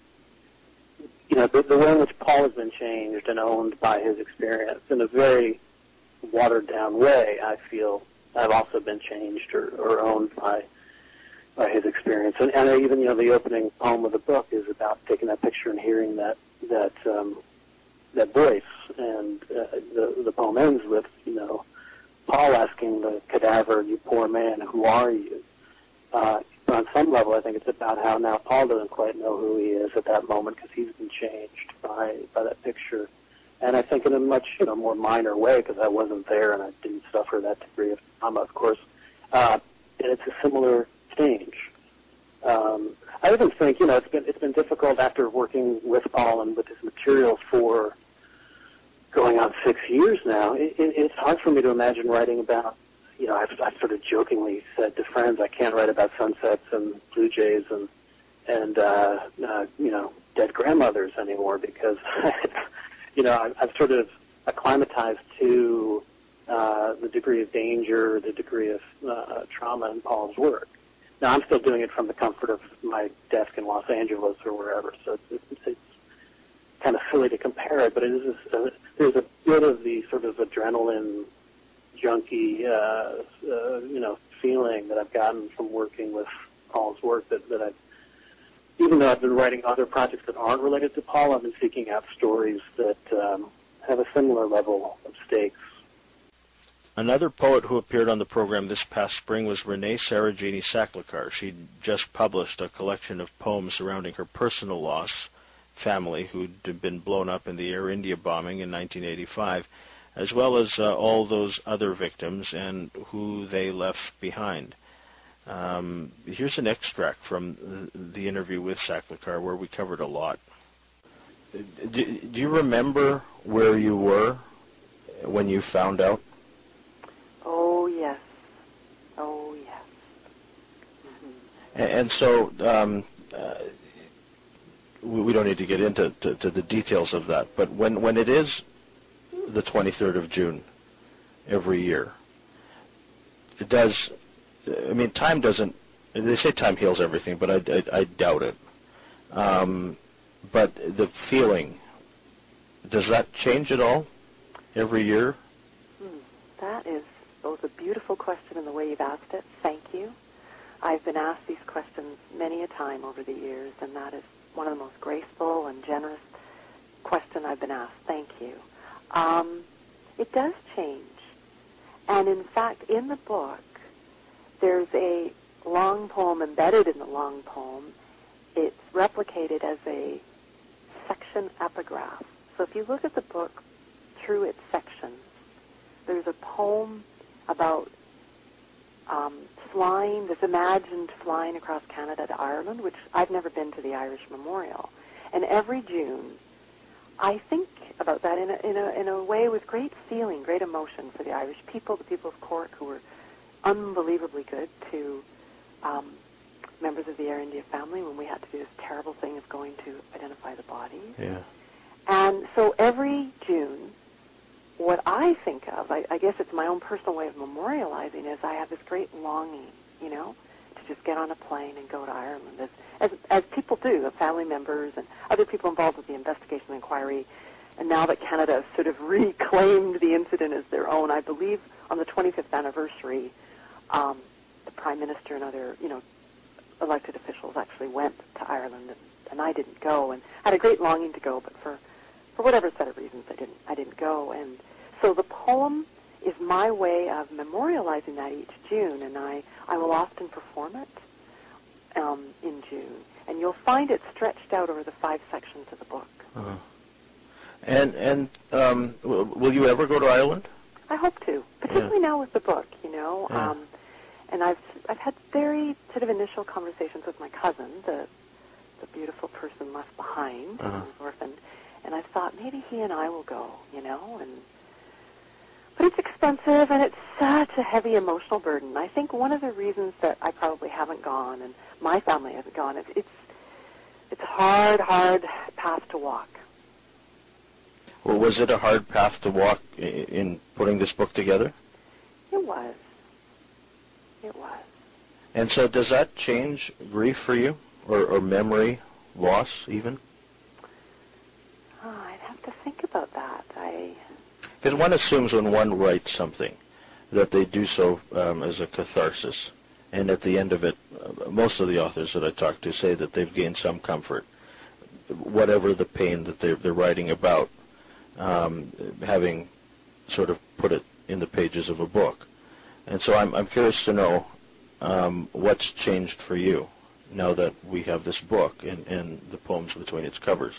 way in which Paul has been changed and owned by his experience in a very watered down way. I feel I've also been changed or owned by his experience. And even the opening poem of the book is about taking that picture and hearing that voice. And the poem ends with Paul asking the cadaver, "You poor man, who are you?" But on some level, I think it's about how now Paul doesn't quite know who he is at that moment because he's been changed by that picture. And I think in a much more minor way, because I wasn't there and I didn't suffer that degree of trauma, of course. And it's a similar change. I even think it's been difficult after working with Paul and with his material for going on 6 years now. It's hard for me to imagine writing about. I've sort of jokingly said to friends, I can't write about sunsets and blue jays and dead grandmothers anymore because I've sort of acclimatized to the degree of danger, the degree of trauma in Paul's work. Now I'm still doing it from the comfort of my desk in Los Angeles or wherever, so it's kind of silly to compare it, but it is there's a bit of the sort of adrenaline junkie, feeling that I've gotten from working with Paul's work that I've, even though I've been writing other projects that aren't related to Paul, I've been seeking out stories that have a similar level of stakes. Another poet who appeared on the program this past spring was Renee Sarajini Saklakar. She just published a collection of poems surrounding her personal loss, family who'd been blown up in the Air India bombing in 1985, as well as all those other victims and who they left behind. Here's an extract from the interview with Saklakar where we covered a lot. Do you remember where you were when you found out? Oh, yes. Oh, yes. Mm-hmm. And so we don't need to get into the details of that, but when it is the 23rd of June every year, it does, time doesn't, they say time heals everything, but I doubt it. But the feeling, does that change at all every year? That is both a beautiful question in the way you've asked it. Thank you. I've been asked these questions many a time over the years, and that is one of the most graceful and generous questions I've been asked. Thank you. It does change. And in fact, in the book, there's a long poem embedded in the long poem. It's replicated as a section epigraph. So if you look at the book through its sections, there's a poem about flying, this imagined flying across Canada to Ireland, which I've never been to the Irish Memorial. And every June, I think about that in a way with great feeling, great emotion for the Irish people, the people of Cork who were unbelievably good to members of the Air India family when we had to do this terrible thing of going to identify the bodies. Yeah. And so every June, what I think of, I guess it's my own personal way of memorializing, is I have this great longing, to just get on a plane and go to Ireland, as people do, the family members and other people involved with the investigation and inquiry. And now that Canada has sort of reclaimed the incident as their own, I believe on the 25th anniversary, the Prime Minister and other, elected officials actually went to Ireland, and I didn't go, and had a great longing to go, but for whatever set of reasons, I didn't go. And so the poem is my way of memorializing that each June, and I will often perform it in June. And you'll find it stretched out over the 5 sections of the book. Uh-huh. And will you ever go to Ireland? I hope to, particularly now with the book, Yeah. And I've had very sort of initial conversations with my cousin, the beautiful person left behind, Uh-huh. who's orphaned. And I thought maybe he and I will go, but it's expensive. expensive, and it's such a heavy emotional burden. I think one of the reasons that I probably haven't gone, and my family hasn't gone, it's a hard path to walk. Well, was it a hard path to walk in putting this book together? It was. It was. And so does that change grief for you, or memory loss even? Oh, I'd have to think about that. Because one assumes when one writes something that they do so as a catharsis. And at the end of it, most of the authors that I talk to say that they've gained some comfort, whatever the pain that they're writing about, having sort of put it in the pages of a book. And so I'm curious to know what's changed for you now that we have this book and the poems between its covers.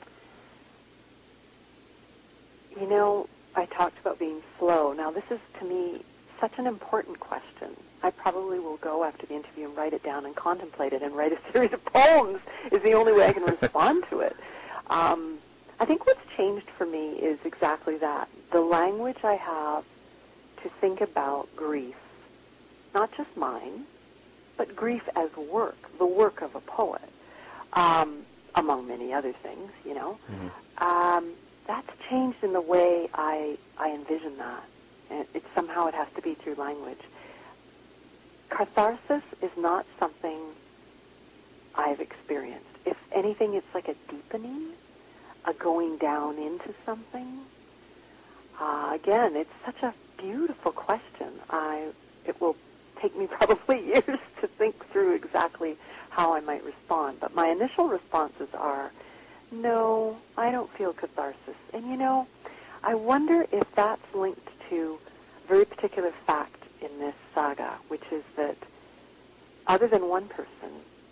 You know, I talked about being slow. Now, this is, to me, such an important question. I probably will go after the interview and write it down and contemplate it and write a series of poems is the only way I can respond to it. I think what's changed for me is exactly that. The language I have to think about grief, not just mine, but grief as work, the work of a poet, among many other things, you know. Mm-hmm. That's changed in the way I envision that. And somehow it has to be through language. Catharsis is not something I've experienced. If anything, it's like a deepening, a going down into something. Again, it's such a beautiful question. It will take me probably years to think through exactly how I might respond. But my initial responses are, no, I don't feel catharsis. And, you know, I wonder if that's linked to a very particular fact in this saga, which is that other than one person,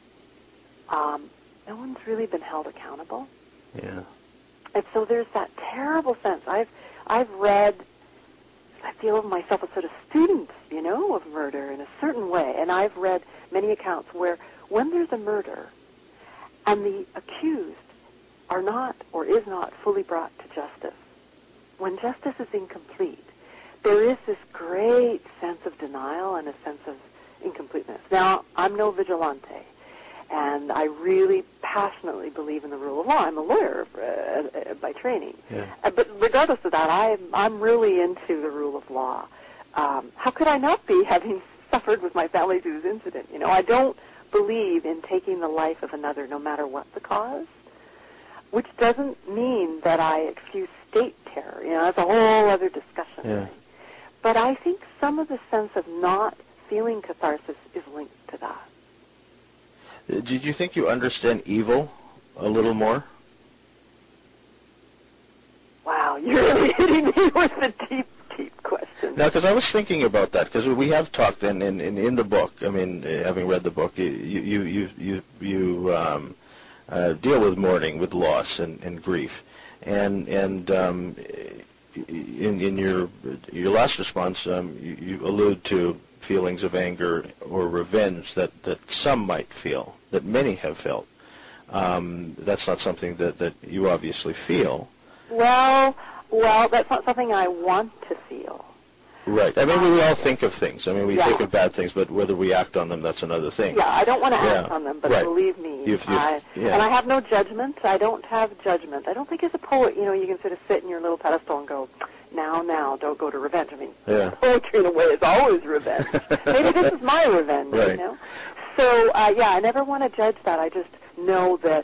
no one's really been held accountable. Yeah. And so there's that terrible sense. I've read, I feel myself a sort of student, you know, of murder in a certain way. And I've read many accounts where when there's a murder and the accused are not or is not fully brought to justice, when justice is incomplete, there is this great sense of denial and a sense of incompleteness. Now, I'm no vigilante, and I really passionately believe in the rule of law. I'm a lawyer by training. Yeah. But regardless of that, I'm really into the rule of law. How could I not be, having suffered with my family through this incident? You know, I don't believe in taking the life of another no matter what the cause, which doesn't mean that I excuse state terror. You know, that's a whole other discussion. Yeah. But I think some of the sense of not feeling catharsis is linked to that. Did you think you understand evil a little more? Wow, you're really hitting me with a deep question. No, because I was thinking about that, because we have talked in the book. I mean, having read the book, you deal with mourning, with loss and grief, and in your last response, you allude to feelings of anger or revenge that some might feel, that many have felt. That's not something that you obviously feel. Well, that's not something I want to feel. Right. I mean, we all think of things. I mean, we think of bad things, but whether we act on them, that's another thing. Yeah, I don't want to act on them, but believe me, and I have no judgment. I don't have judgment. I don't think as a poet, you know, you can sort of sit in your little pedestal and go, now, don't go to revenge. I mean, poetry in a way is always revenge. Maybe this is my revenge, you know? So, I never want to judge that. I just know that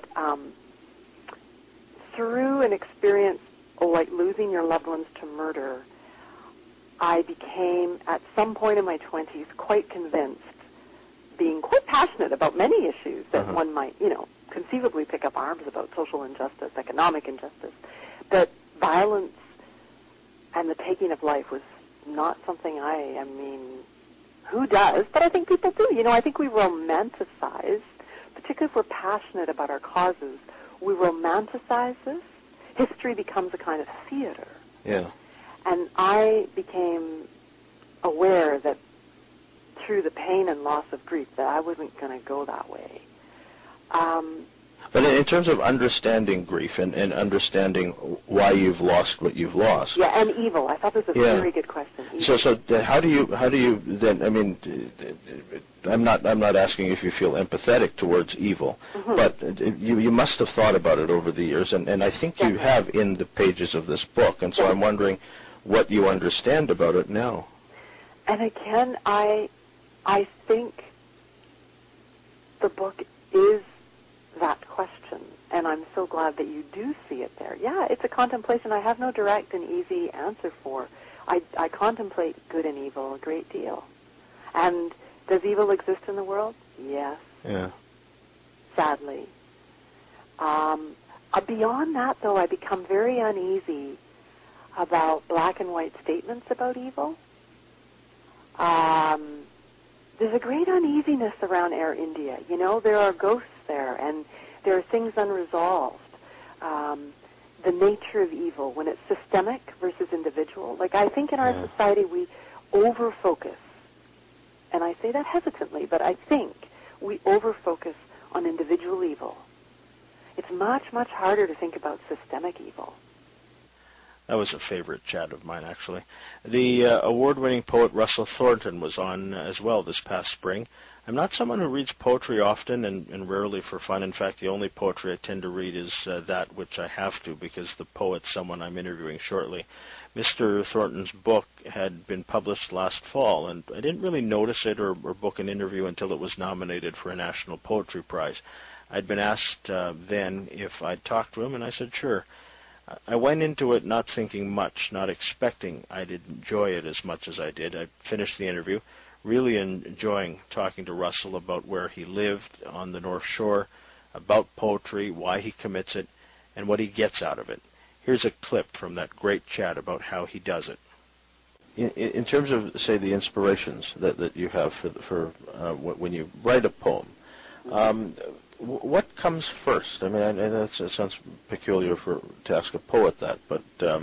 through an experience like losing your loved ones to murder, I became, at some point in my 20s, quite convinced, being quite passionate about many issues that one might, you know, conceivably pick up arms about, social injustice, economic injustice, that violence and the taking of life was not something I mean, who does? But I think people do. You know, I think we romanticize, particularly if we're passionate about our causes, we romanticize this. History becomes a kind of theater. Yeah. And I became aware that through the pain and loss of grief that I wasn't going to go that way. But in terms of understanding grief and understanding why you've lost what you've lost. Yeah, and evil. I thought this was a very good question. So how do you then? I mean, I'm not asking if you feel empathetic towards evil, but you must have thought about it over the years, and I think you have in the pages of this book. And so I'm wondering what you understand about it now. And again, I think the book is that question, and I'm so glad that you do see it there. Yeah, it's a contemplation I have no direct and easy answer for. I contemplate good and evil a great deal. And does evil exist in the world? Yes. Yeah. Sadly. Beyond that, though, I become very uneasy about black and white statements about evil. There's a great uneasiness around Air India. You know, there are ghosts there, and there are things unresolved. The nature of evil, when it's systemic versus individual. Like, I think in our society we over-focus, and I say that hesitantly, but I think we over-focus on individual evil. It's much, much harder to think about systemic evil. That was a favorite chat of mine, actually. The award-winning poet Russell Thornton was on as well this past spring. I'm not someone who reads poetry often and rarely for fun. In fact, the only poetry I tend to read is that which I have to, because the poet's someone I'm interviewing shortly. Mr. Thornton's book had been published last fall, and I didn't really notice it or book an interview until it was nominated for a National Poetry Prize. I'd been asked then if I'd talk to him, and I said sure. I went into it not thinking much, not expecting I'd enjoy it as much as I did. I finished the interview, really enjoying talking to Russell about where he lived on the North Shore, about poetry, why he commits it, and what he gets out of it. Here's a clip from that great chat about how he does it. In terms of, say, the inspirations that you have for when you write a poem, what comes first? I mean, I know it sounds peculiar to ask a poet that, but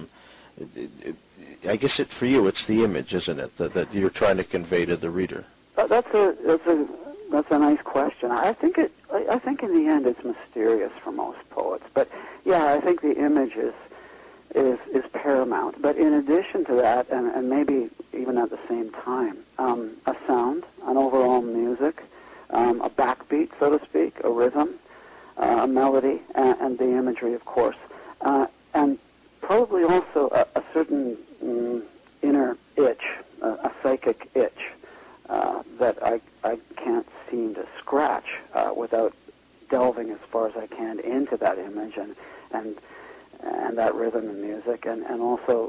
I guess for you it's the image, isn't it, that you're trying to convey to the reader? That's a nice question. I think in the end it's mysterious for most poets, but yeah, I think the image is paramount. But in addition to that, and maybe even at the same time, a sound, an overall music. A backbeat, so to speak, a rhythm, a melody, and the imagery, of course. And probably also a certain inner itch, a psychic itch that I can't seem to scratch without delving as far as I can into that image and that rhythm and music, and also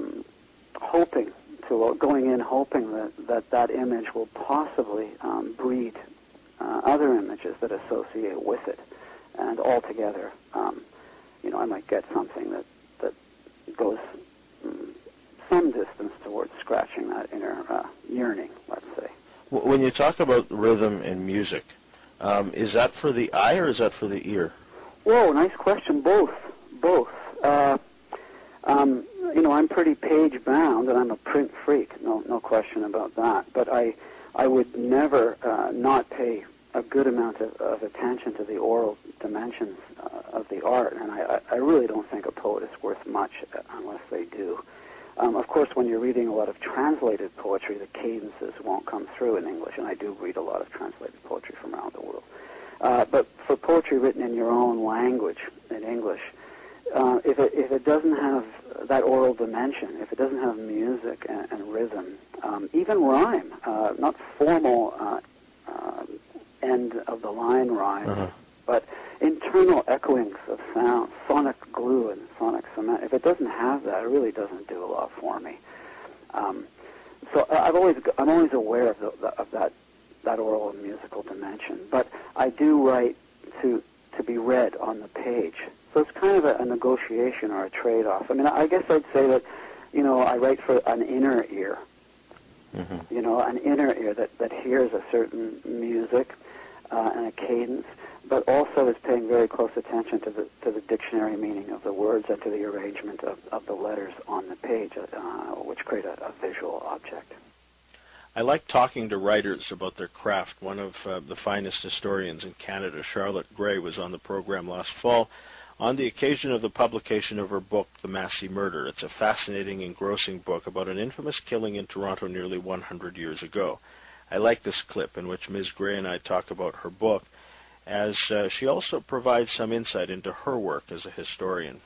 going in hoping that image will possibly breed other images that associate with it, and altogether, I might get something that goes some distance towards scratching that inner yearning, let's say. When you talk about rhythm and music, is that for the eye or is that for the ear? Whoa, nice question. Both. I'm pretty page-bound, and I'm a print freak, no question about that. But I would never not pay a good amount of attention to the oral dimensions of the art, and I really don't think a poet is worth much unless they do. Of course, when you're reading a lot of translated poetry, the cadences won't come through in English, and I do read a lot of translated poetry from around the world. But for poetry written in your own language, in English, if it doesn't have that oral dimension, if it doesn't have music and rhythm, even rhyme, not formal end-of-the-line rhyme, but internal echoings of sound, sonic glue and sonic cement. If it doesn't have that, it really doesn't do a lot for me. So I'm always aware of that oral and musical dimension. But I do write to be read on the page. So it's kind of a negotiation or a trade-off. I mean, I guess I'd say that, I write for an inner ear. An inner ear that hears a certain music and a cadence, but also is paying very close attention to the dictionary meaning of the words and to the arrangement of the letters on the page, which create a visual object. I like talking to writers about their craft. One of the finest historians in Canada, Charlotte Gray, was on the program last fall on the occasion of the publication of her book, The Massey Murder. It's a fascinating, engrossing book about an infamous killing in Toronto nearly 100 years ago. I like this clip in which Ms. Gray and I talk about her book, as she also provides some insight into her work as a historian.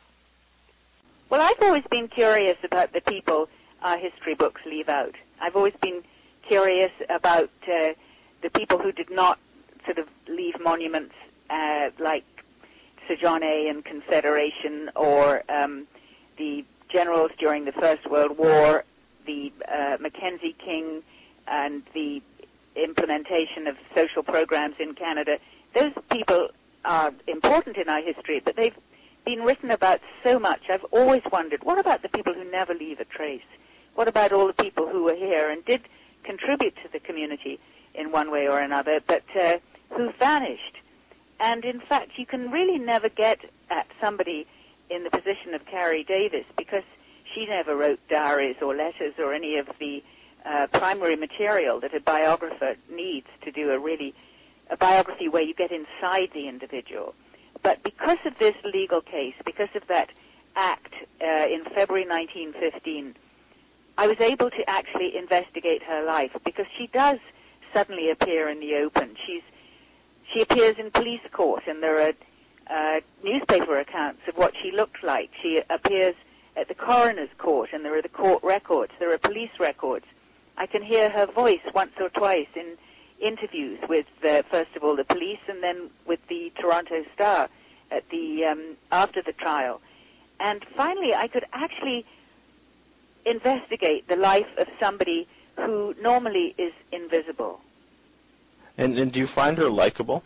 Well, I've always been curious about the people our history books leave out. I've always been curious about the people who did not sort of leave monuments like Sir John A. and Confederation, or the generals during the First World War, the Mackenzie King, and the implementation of social programs in Canada. Those people are important in our history, but they've been written about so much. I've always wondered, what about the people who never leave a trace? What about all the people who were here and did contribute to the community in one way or another, but who vanished? And in fact, you can really never get at somebody in the position of Carrie Davis, because she never wrote diaries or letters or any of the primary material that a biographer needs to do a biography where you get inside the individual. But because of this legal case, because of that act in February 1915, I was able to actually investigate her life, because she does suddenly appear in the open. She appears in police court, and there are newspaper accounts of what she looked like. She appears at the coroner's court, and there are the court records. There are police records. I can hear her voice once or twice in interviews with, first of all, the police, and then with the Toronto Star at the after the trial. And finally, I could actually investigate the life of somebody who normally is invisible. And do you find her likable?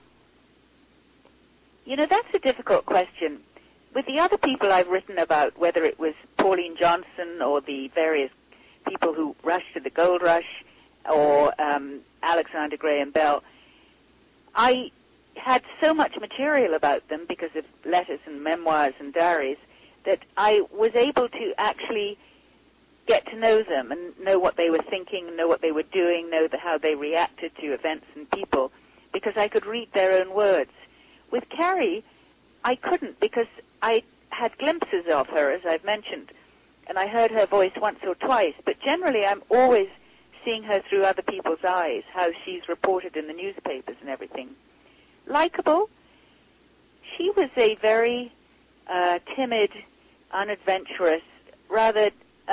You know, that's a difficult question. With the other people I've written about, whether it was Pauline Johnson or the various people who rushed to the gold rush, or Alexander Graham Bell, I had so much material about them because of letters and memoirs and diaries that I was able to actually get to know them and know what they were thinking, know what they were doing, know how they reacted to events and people, because I could read their own words. With Carrie, I couldn't, because I had glimpses of her, as I've mentioned, and I heard her voice once or twice, but generally I'm always seeing her through other people's eyes, how she's reported in the newspapers and everything. Likeable? She was a very timid, unadventurous, rather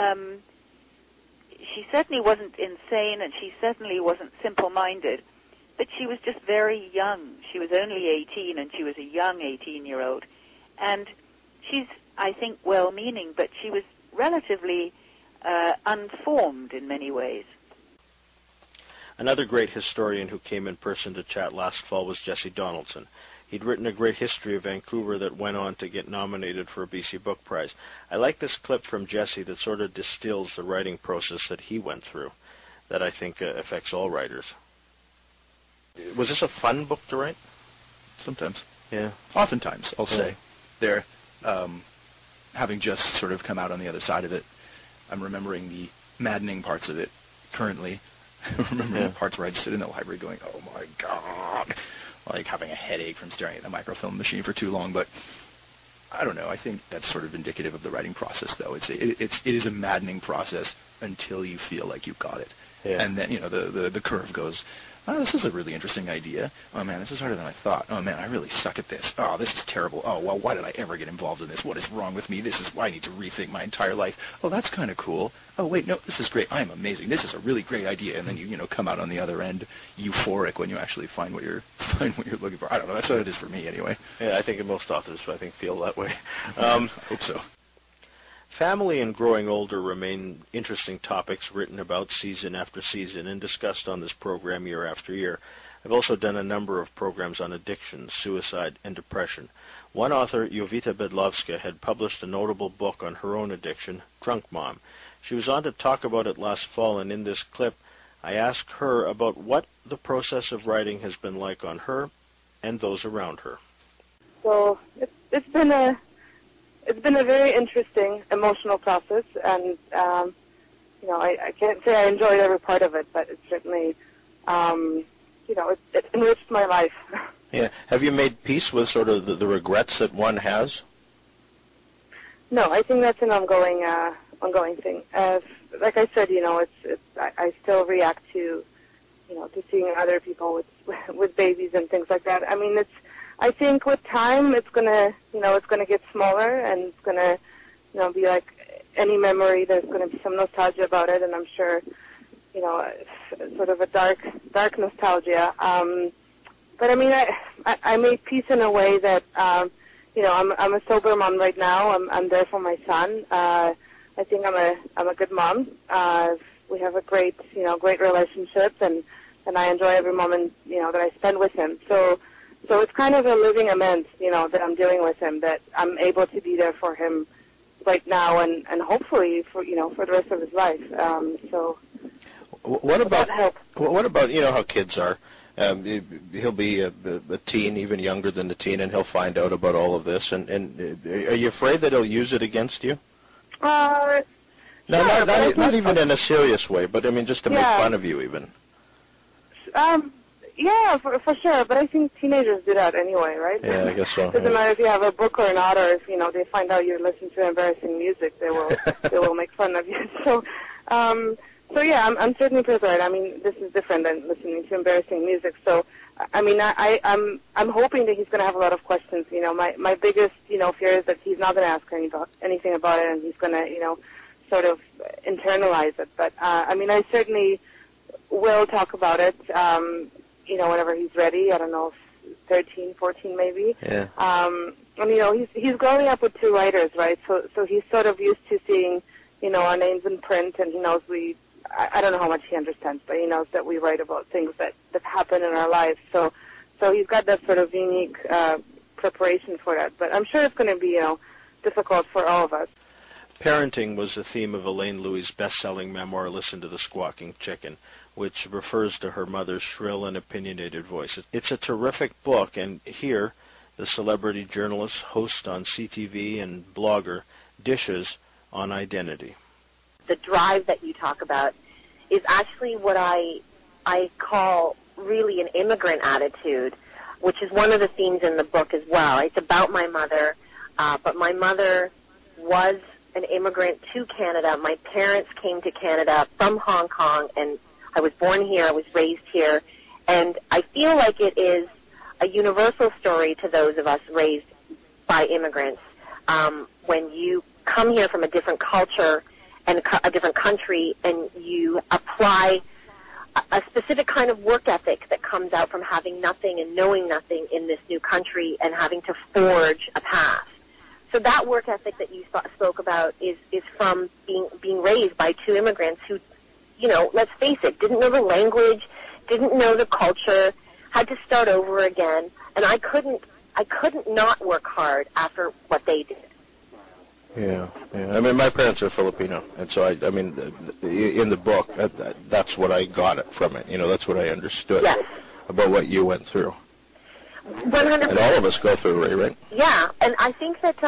she certainly wasn't insane, and she certainly wasn't simple-minded, but she was just very young. She was only 18, and she was a young 18-year-old. And she's, I think, well-meaning, but she was relatively unformed in many ways. Another great historian who came in person to chat last fall was Jesse Donaldson. He'd written a great history of Vancouver that went on to get nominated for a BC Book Prize. I like this clip from Jesse that sort of distills the writing process that he went through, that I think affects all writers. Was this a fun book to write? Sometimes. Yeah. Oftentimes, I'll say. There, having just sort of come out on the other side of it, I'm remembering the maddening parts of it currently. I remember the parts where I'd sit in the library going, oh my God, like having a headache from staring at the microfilm machine for too long. But I don't know. I think that's sort of indicative of the writing process, though. It is a maddening process until you feel like you've got it. Yeah. And then, the curve goes, oh, this is a really interesting idea. Oh, man, this is harder than I thought. Oh, man, I really suck at this. Oh, this is terrible. Oh, well, why did I ever get involved in this? What is wrong with me? This is why I need to rethink my entire life. Oh, that's kind of cool. Oh, wait, no, this is great. I'm amazing. This is a really great idea. And then you come out on the other end euphoric when you actually find what you're looking for. I don't know. That's what it is for me, anyway. Yeah, I think most authors, feel that way. I hope so. Family and growing older remain interesting topics written about season after season and discussed on this program year after year. I've also done a number of programs on addiction, suicide, and depression. One author, Jovita Bedlovska, had published a notable book on her own addiction, Drunk Mom. She was on to talk about it last fall, and in this clip, I asked her about what the process of writing has been like on her and those around her. So it's been a very interesting emotional process, and I can't say I enjoyed every part of it, but it certainly, it enriched my life. Yeah. Have you made peace with sort of the regrets that one has? No, I think that's an ongoing thing. Like I said, I still react to, to seeing other people with babies and things like that. I mean, I think with time it's gonna get smaller, and it's gonna, be like any memory. There's gonna be some nostalgia about it, and I'm sure, sort of a dark nostalgia. But I mean, I made peace in a way that, I'm a sober mom right now. I'm there for my son. I think I'm a good mom. We have a great relationship, and I enjoy every moment, that I spend with him. So it's kind of a living amends, that I'm dealing with him, that I'm able to be there for him right now, and hopefully for the rest of his life. So what about that helps. What about how kids are? He'll be a teen, even younger than the teen, and he'll find out about all of this. And are you afraid that he'll use it against you? No, not even in a serious way, but I mean just to make fun of you, even. Yeah, for sure. But I think teenagers do that anyway, right? Yeah, I guess so. Doesn't matter if you have a book or not, or if they find out you're listening to embarrassing music, they will make fun of you. So yeah, I'm certainly prepared. I mean, this is different than listening to embarrassing music. So, I mean, I'm hoping that he's going to have a lot of questions. My biggest fear is that he's not going to ask anything about it, and he's going to sort of internalize it. But I mean, I certainly will talk about it. Whenever he's ready. I don't know, 13, 14 maybe. Yeah. And he's growing up with two writers, right? So he's sort of used to seeing our names in print, and he knows I don't know how much he understands, but he knows that we write about things that happen in our lives. So he's got that sort of unique preparation for that. But I'm sure it's going to be difficult for all of us. Parenting was the theme of Elaine Louie's best-selling memoir, Listen to the Squawking Chicken, which refers to her mother's shrill and opinionated voice. It's a terrific book, and here, the celebrity journalist, host on CTV, and blogger dishes on identity. The drive that you talk about is actually what I call really an immigrant attitude, which is one of the themes in the book as well. It's about my mother, but my mother was an immigrant to Canada. My parents came to Canada from Hong Kong, and I was born here, I was raised here, and I feel like it is a universal story to those of us raised by immigrants. When you come here from a different culture and a different country, and you apply a specific kind of work ethic that comes out from having nothing and knowing nothing in this new country and having to forge a path. So that work ethic that you spoke about is from being raised by two immigrants who, let's face it, didn't know the language, didn't know the culture, had to start over again, and I couldn't not work hard after what they did. Yeah. I mean, my parents are Filipino, and so I mean, in the book, that's what I got it from it. That's what I understood about what you went through. 100%. And all of us go through, Ray, right? Yeah, and I think that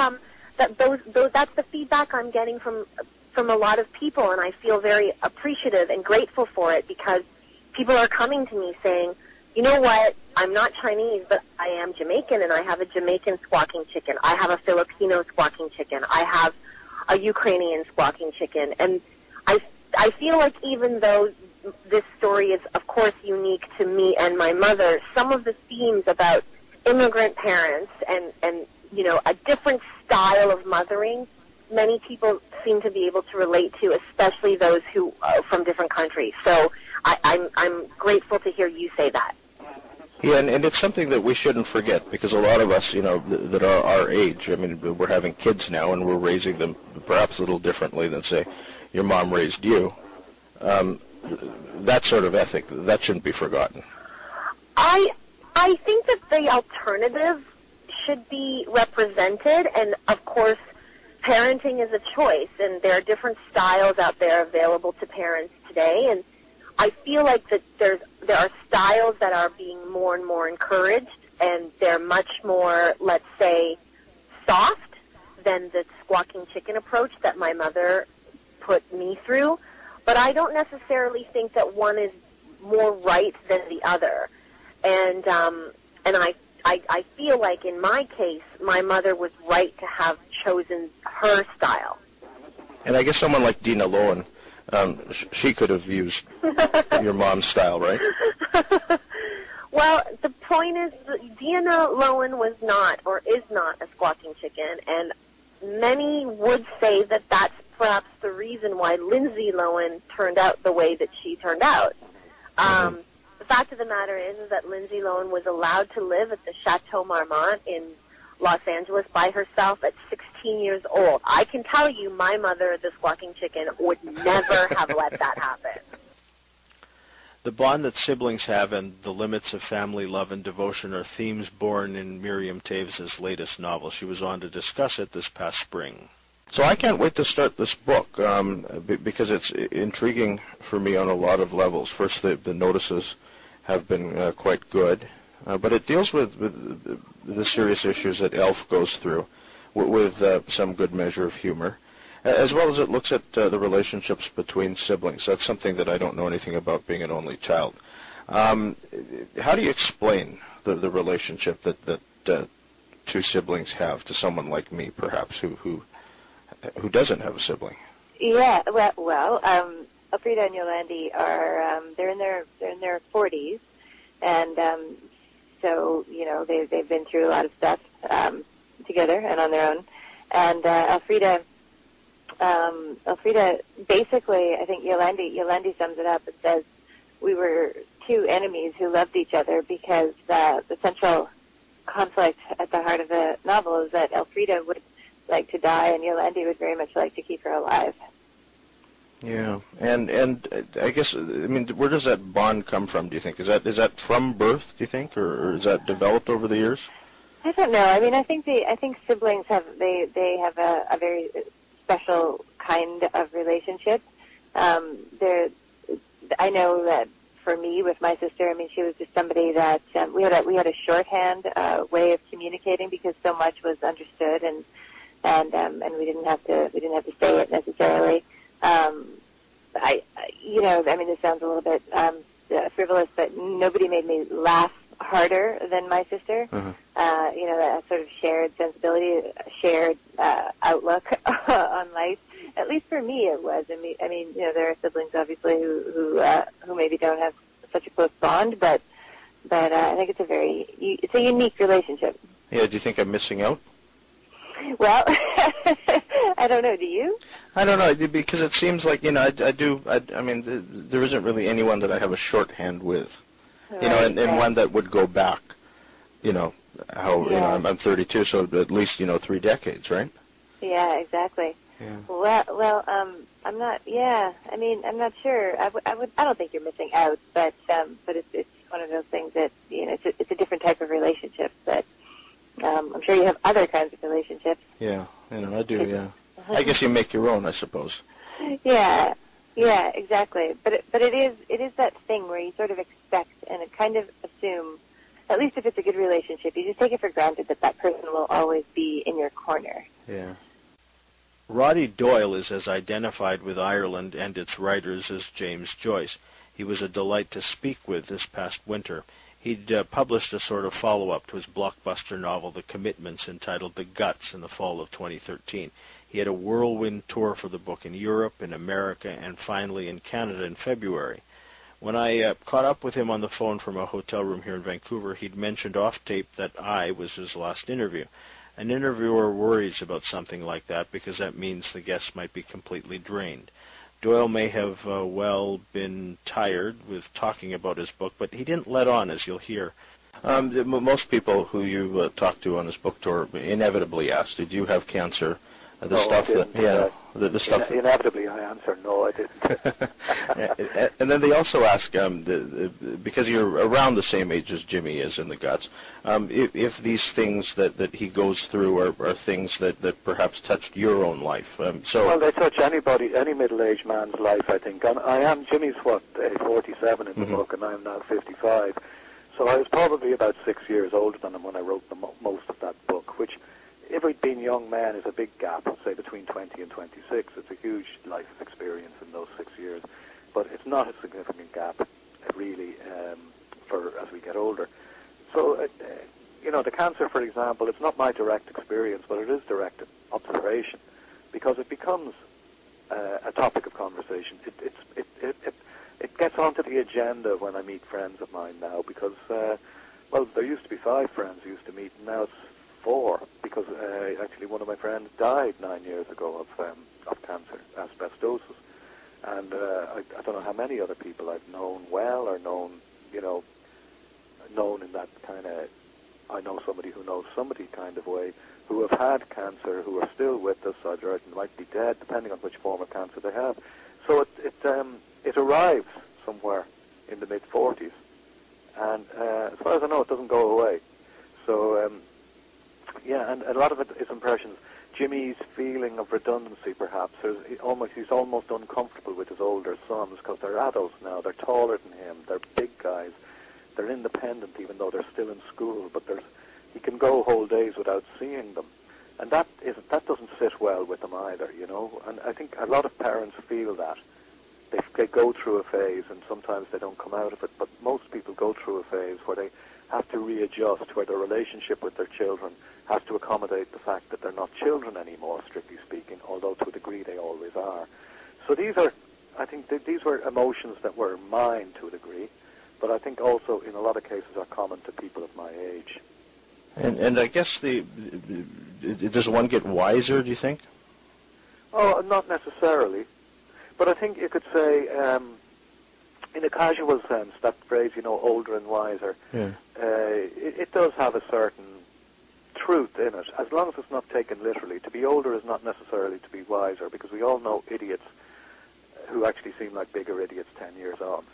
that's the feedback I'm getting from a lot of people, and I feel very appreciative and grateful for it, because people are coming to me saying, you know what, I'm not Chinese, but I am Jamaican, and I have a Jamaican squawking chicken. I have a Filipino squawking chicken. I have a Ukrainian squawking chicken. And I feel like even though this story is, of course, unique to me and my mother, some of the themes about immigrant parents and a different style of mothering, many people seem to be able to relate to, especially those who are from different countries. So I'm grateful to hear you say that. Yeah, and it's something that we shouldn't forget, because a lot of us, that are our age, I mean, we're having kids now, and we're raising them perhaps a little differently than, say, your mom raised you. That sort of ethic, that shouldn't be forgotten. I think that the alternative should be represented, and of course, parenting is a choice, and there are different styles out there available to parents today, and I feel like that there are styles that are being more and more encouraged, and they're much more, let's say, soft than the squawking chicken approach that my mother put me through. but I don't necessarily think that one is more right than the other. And I feel like in my case, my mother was right to have chosen her style. And I guess someone like Dina Lohan, she could have used your mom's style, right? Well, the point is, Dina Lohan was not or is not a squawking chicken, and many would say that that's perhaps the reason why Lindsay Lohan turned out the way that she turned out. The fact of the matter is that Lindsay Lohan was allowed to live at the Chateau Marmont in Los Angeles by herself at 16 years old. I can tell you my mother, the squawking chicken, would never have let that happen. The bond that siblings have and the limits of family love and devotion are themes born in Miriam Toews' latest novel. She was on to discuss it this past spring. So I can't wait to start this book because it's intriguing for me on a lot of levels. First, the notices have been quite good, but it deals with the serious issues that Elf goes through with some good measure of humor, as well as it looks at the relationships between siblings. That's something that I don't know anything about, being an only child. How do you explain the relationship that two siblings have to someone like me, perhaps, who doesn't have a sibling? Yeah, well, Elfrida and Yolandi are they're in their 40s, and so they've been through a lot of stuff together and on their own. And Elfrida, basically, I think Yolandi sums it up and says, we were two enemies who loved each other because the central conflict at the heart of the novel is that Elfrida would like to die and Yolandi would very much like to keep her alive. Yeah, and I guess, I mean, where does that bond come from, do you think? Is that from birth, do you think, or is that developed over the years? I don't know. I mean, I think siblings have they have a very special kind of relationship. I know that for me, with my sister, I mean, she was just somebody that we had a shorthand way of communicating because so much was understood, and we didn't have to say it necessarily. I mean, this sounds a little bit frivolous, but nobody made me laugh harder than my sister. That sort of shared sensibility, shared outlook on life. At least for me, it was. I mean, there are siblings obviously who maybe don't have such a close bond, but I think it's a unique relationship. Yeah. Do you think I'm missing out? Well, I don't know. Do you? I don't know, because it seems like, I mean, there isn't really anyone that I have a shorthand with, and one that would go back, I'm 32, so at least, 3 decades, right? Yeah, exactly. Yeah. Well, I'm not, I mean, I'm not sure. I don't think you're missing out, but it's one of those things that, it's a different type of relationship that, I'm sure you have other kinds of relationships. Yeah, I do, yeah. I guess you make your own, I suppose. Yeah, exactly. But it is that thing where you sort of expect and kind of assume, at least if it's a good relationship, you just take it for granted that person will always be in your corner. Yeah. Roddy Doyle is as identified with Ireland and its writers as James Joyce. He was a delight to speak with this past winter. He'd published a sort of follow-up to his blockbuster novel, The Commitments, entitled The Guts, in the fall of 2013. He had a whirlwind tour for the book in Europe, in America, and finally in Canada in February. When I caught up with him on the phone from a hotel room here in Vancouver, he'd mentioned off-tape that I was his last interview. An interviewer worries about something like that because that means the guest might be completely drained. Doyle may have, been tired with talking about his book, but he didn't let on, as you'll hear. Most people who you talked to on this book tour inevitably ask, did you have cancer? Inevitably, I answer, no, I didn't. And then they also ask, because you're around the same age as Jimmy is in The Guts, if these things that he goes through are things that perhaps touched your own life. Well, they touch any middle-aged man's life, I think. Jimmy's 47 in the book, and I'm now 55. So I was probably about 6 years older than him when I wrote most of that book, which being young men is a big gap, say between 20 and 26. It's a huge life experience in those 6 years, but it's not a significant gap, really, for as we get older. So, the cancer, for example, it's not my direct experience, but it is direct observation, because it becomes a topic of conversation. It gets onto the agenda when I meet friends of mine now, because, there used to be 5 friends I used to meet, and now it's 4, because actually one of my friends died 9 years ago of cancer, asbestosis. And I don't know how many other people I've known well, or known in that kind of, I know somebody who knows somebody kind of way, who have had cancer, who are still with us, or might be dead, depending on which form of cancer they have. So it arrives somewhere in the mid-40s, and as far as I know, it doesn't go away. So, and a lot of it is impressions. Jimmy's feeling of redundancy, perhaps. He's almost uncomfortable with his older sons, because they're adults now. They're taller than him. They're big guys. They're independent, even though they're still in school. But he can go whole days without seeing them, and that doesn't sit well with them either. And I think a lot of parents feel that. They go through a phase, and sometimes they don't come out of it. But most people go through a phase where they have to readjust, where their relationship with their children has to accommodate the fact that they're not children anymore, strictly speaking, although to a degree they always are. So I think these were emotions that were mine to a degree, but I think also in a lot of cases are common to people of my age. And I guess does one get wiser, do you think? Oh, not necessarily. But I think you could say, in a casual sense, that phrase, older and wiser, it does have a certain truth in it, as long as it's not taken literally. To be older is not necessarily to be wiser, because we all know idiots who actually seem like bigger idiots 10 years on,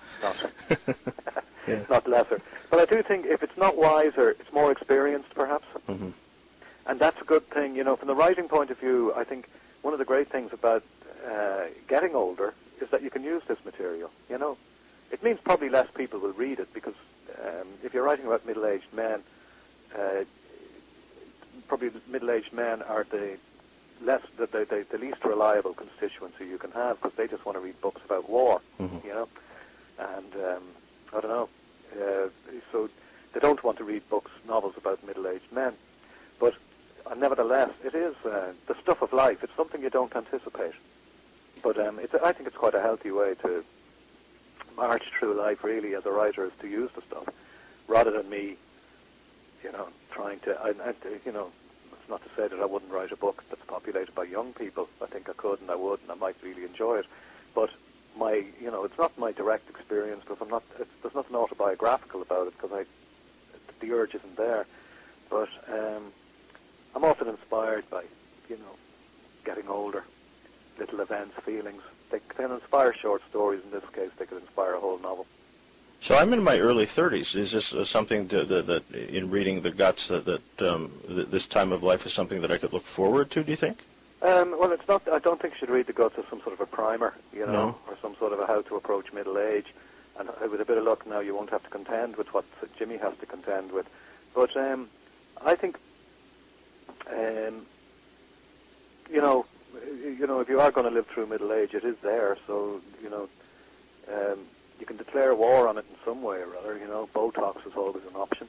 not lesser. But I do think if it's not wiser, it's more experienced, perhaps. Mm-hmm. And that's a good thing. From the writing point of view, I think one of the great things about getting older is that you can use this material. It means probably less people will read it, because if you're writing about middle-aged men, probably middle-aged men are the least reliable constituency you can have, because they just want to read books about war, and I don't know, so they don't want to read novels about middle-aged men. But nevertheless, it is the stuff of life. It's something you don't anticipate, but I think it's quite a healthy way to march through life, really, as a writer, is to use the stuff, rather than me, trying to, it's not to say that I wouldn't write a book that's populated by young people. I think I could, and I would, and I might really enjoy it. But it's not my direct experience, because there's nothing autobiographical about it, because the urge isn't there. But I'm often inspired by, getting older, little events, feelings. They can inspire short stories. In this case, they could inspire a whole novel. So I'm in my early 30s. Is this something that in reading The Guts, that this time of life is something that I could look forward to, do you think? Well, it's not. I don't think you should read The Guts as some sort of a primer, No. or some sort of a how to approach middle age. And with a bit of luck now, you won't have to contend with what Jimmy has to contend with. But I think, if you are going to live through middle age, it is there. So, you can declare war on it in some way or other. Botox is always an option.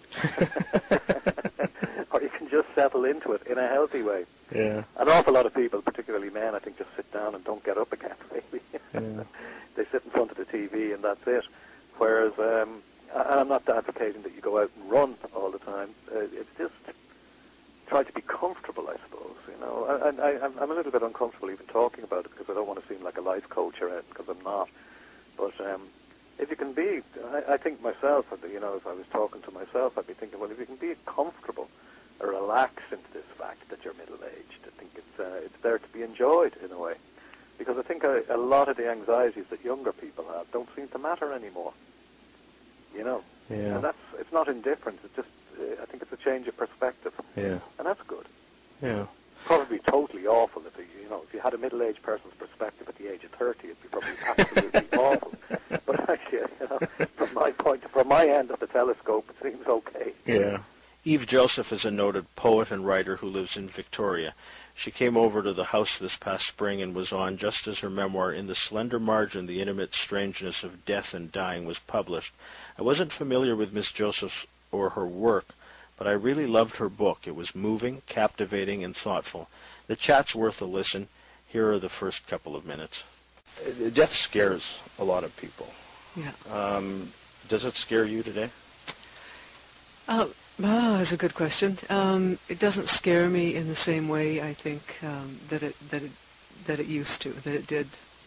Or you can just settle into it in a healthy way. Yeah. An awful lot of people, particularly men, I think, just sit down and don't get up again, maybe. Yeah. They sit in front of the TV and that's it. Whereas, I'm not advocating that you go out and run all the time. It's just try to be comfortable, I suppose. I'm a little bit uncomfortable even talking about it, because I don't want to seem like a life coach or anything, because I'm not. But if you can be, I think myself, if I was talking to myself, I'd be thinking, well, if you can be comfortable or relax into this fact that you're middle-aged, I think it's there to be enjoyed in a way. Because I think a lot of the anxieties that younger people have don't seem to matter anymore. Yeah. And it's not indifference, it's just, I think it's a change of perspective. Yeah. And that's good. Yeah. Probably totally awful if you had a middle-aged person's perspective at the age of 30, it'd be probably absolutely awful. But actually, from my end of the telescope, it seems okay. Yeah. Eve Joseph is a noted poet and writer who lives in Victoria. She came over to the house this past spring and was on just as her memoir, In the Slender Margin, The Intimate Strangeness of Death and Dying, was published. I wasn't familiar with Miss Joseph or her work, but I really loved her book. It was moving, captivating, and thoughtful. The chat's worth a listen. Here are the first couple of minutes. Death scares a lot of people. Yeah. Does it scare you today? That's a good question. It doesn't scare me in the same way, I think, that it used to, that it did,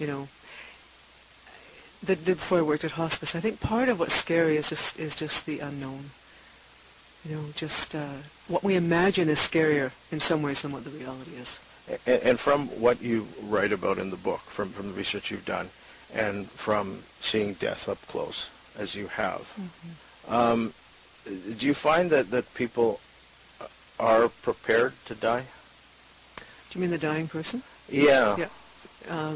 that it did before I worked at hospice. I think part of what's scary is just the unknown. Just what we imagine is scarier in some ways than what the reality is. And from what you write about in the book, from the research you've done, and from seeing death up close, as you have, do you find that people are prepared to die? Do you mean the dying person? Yeah. Yeah.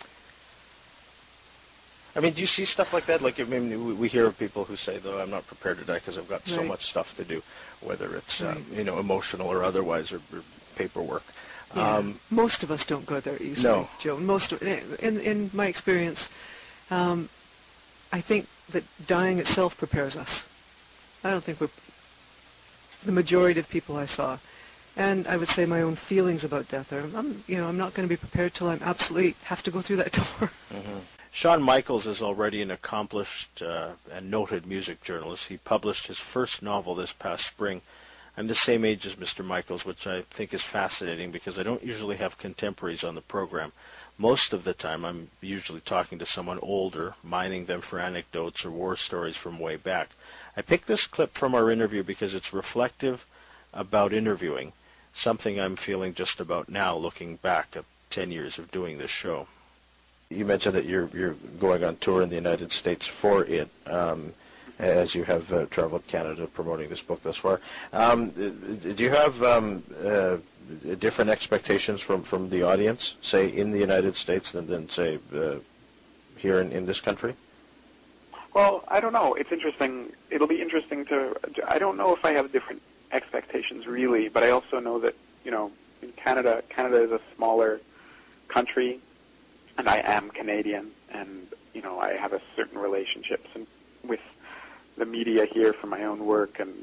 I mean, do you see stuff like that? Like, I mean, we hear of people who say, though, I'm not prepared to die because I've got so much stuff to do, whether it's, emotional or otherwise, or paperwork. Yeah. Most of us don't go there easily, No. Joe. In my experience, I think that dying itself prepares us. I don't think the majority of people I saw, and I would say my own feelings about death are, I'm not going to be prepared till I'm absolutely have to go through that door. Mm-hmm. Shawn Michaels is already an accomplished and noted music journalist. He published his first novel this past spring. I'm the same age as Mr. Michaels, which I think is fascinating because I don't usually have contemporaries on the program. Most of the time I'm usually talking to someone older, mining them for anecdotes or war stories from way back. I picked this clip from our interview because it's reflective about interviewing, something I'm feeling just about now looking back at 10 years of doing this show. You mentioned that you're going on tour in the United States for it, as you have traveled Canada promoting this book thus far. Do you have different expectations from the audience, say, in the United States than say, here in this country? Well, I don't know. It's interesting. It'll be interesting I don't know if I have different expectations, really, but I also know that, in Canada is a smaller country, and I am Canadian, and, I have a certain relationships with the media here for my own work, and,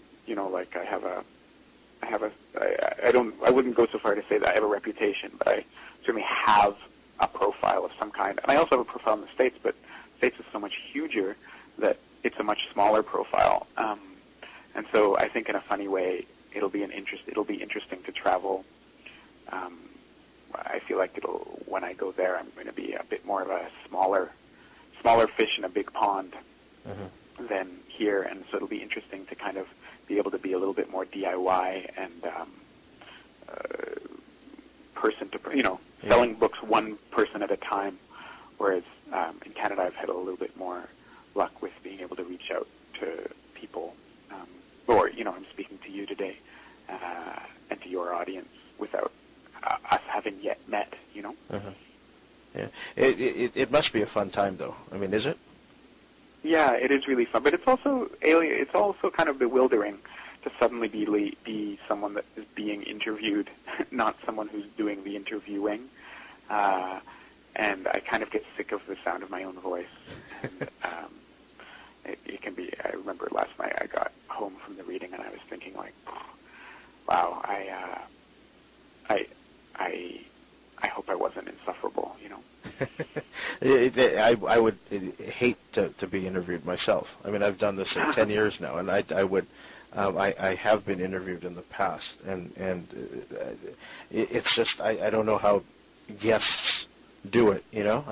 I wouldn't go so far to say that I have a reputation, but I certainly have a profile of some kind. And I also have a profile in the States, but the States is so much huger that it's a much smaller profile. And so I think in a funny way, it'll be interesting to travel. I feel like when I go there, I'm going to be a bit more of a smaller fish in a big pond than here, and so it'll be interesting to kind of be able to be a little bit more DIY and person to, selling books one person at a time, whereas in Canada I've had a little bit more luck with being able to reach out to people, or, I'm speaking to you today and to your audience without us having yet met, Yeah. It must be a fun time, though. I mean, is it? Yeah, it is really fun, but it's also alien. It's also kind of bewildering to suddenly be someone that is being interviewed, not someone who's doing the interviewing. And I kind of get sick of the sound of my own voice. And, it can be. I remember last night I got home from the reading and I was thinking, like, wow, I hope I wasn't insufferable, I would hate to be interviewed myself. I mean, I've done this 10 years now, and I have been interviewed in the past, and it's just I don't know how guests do it.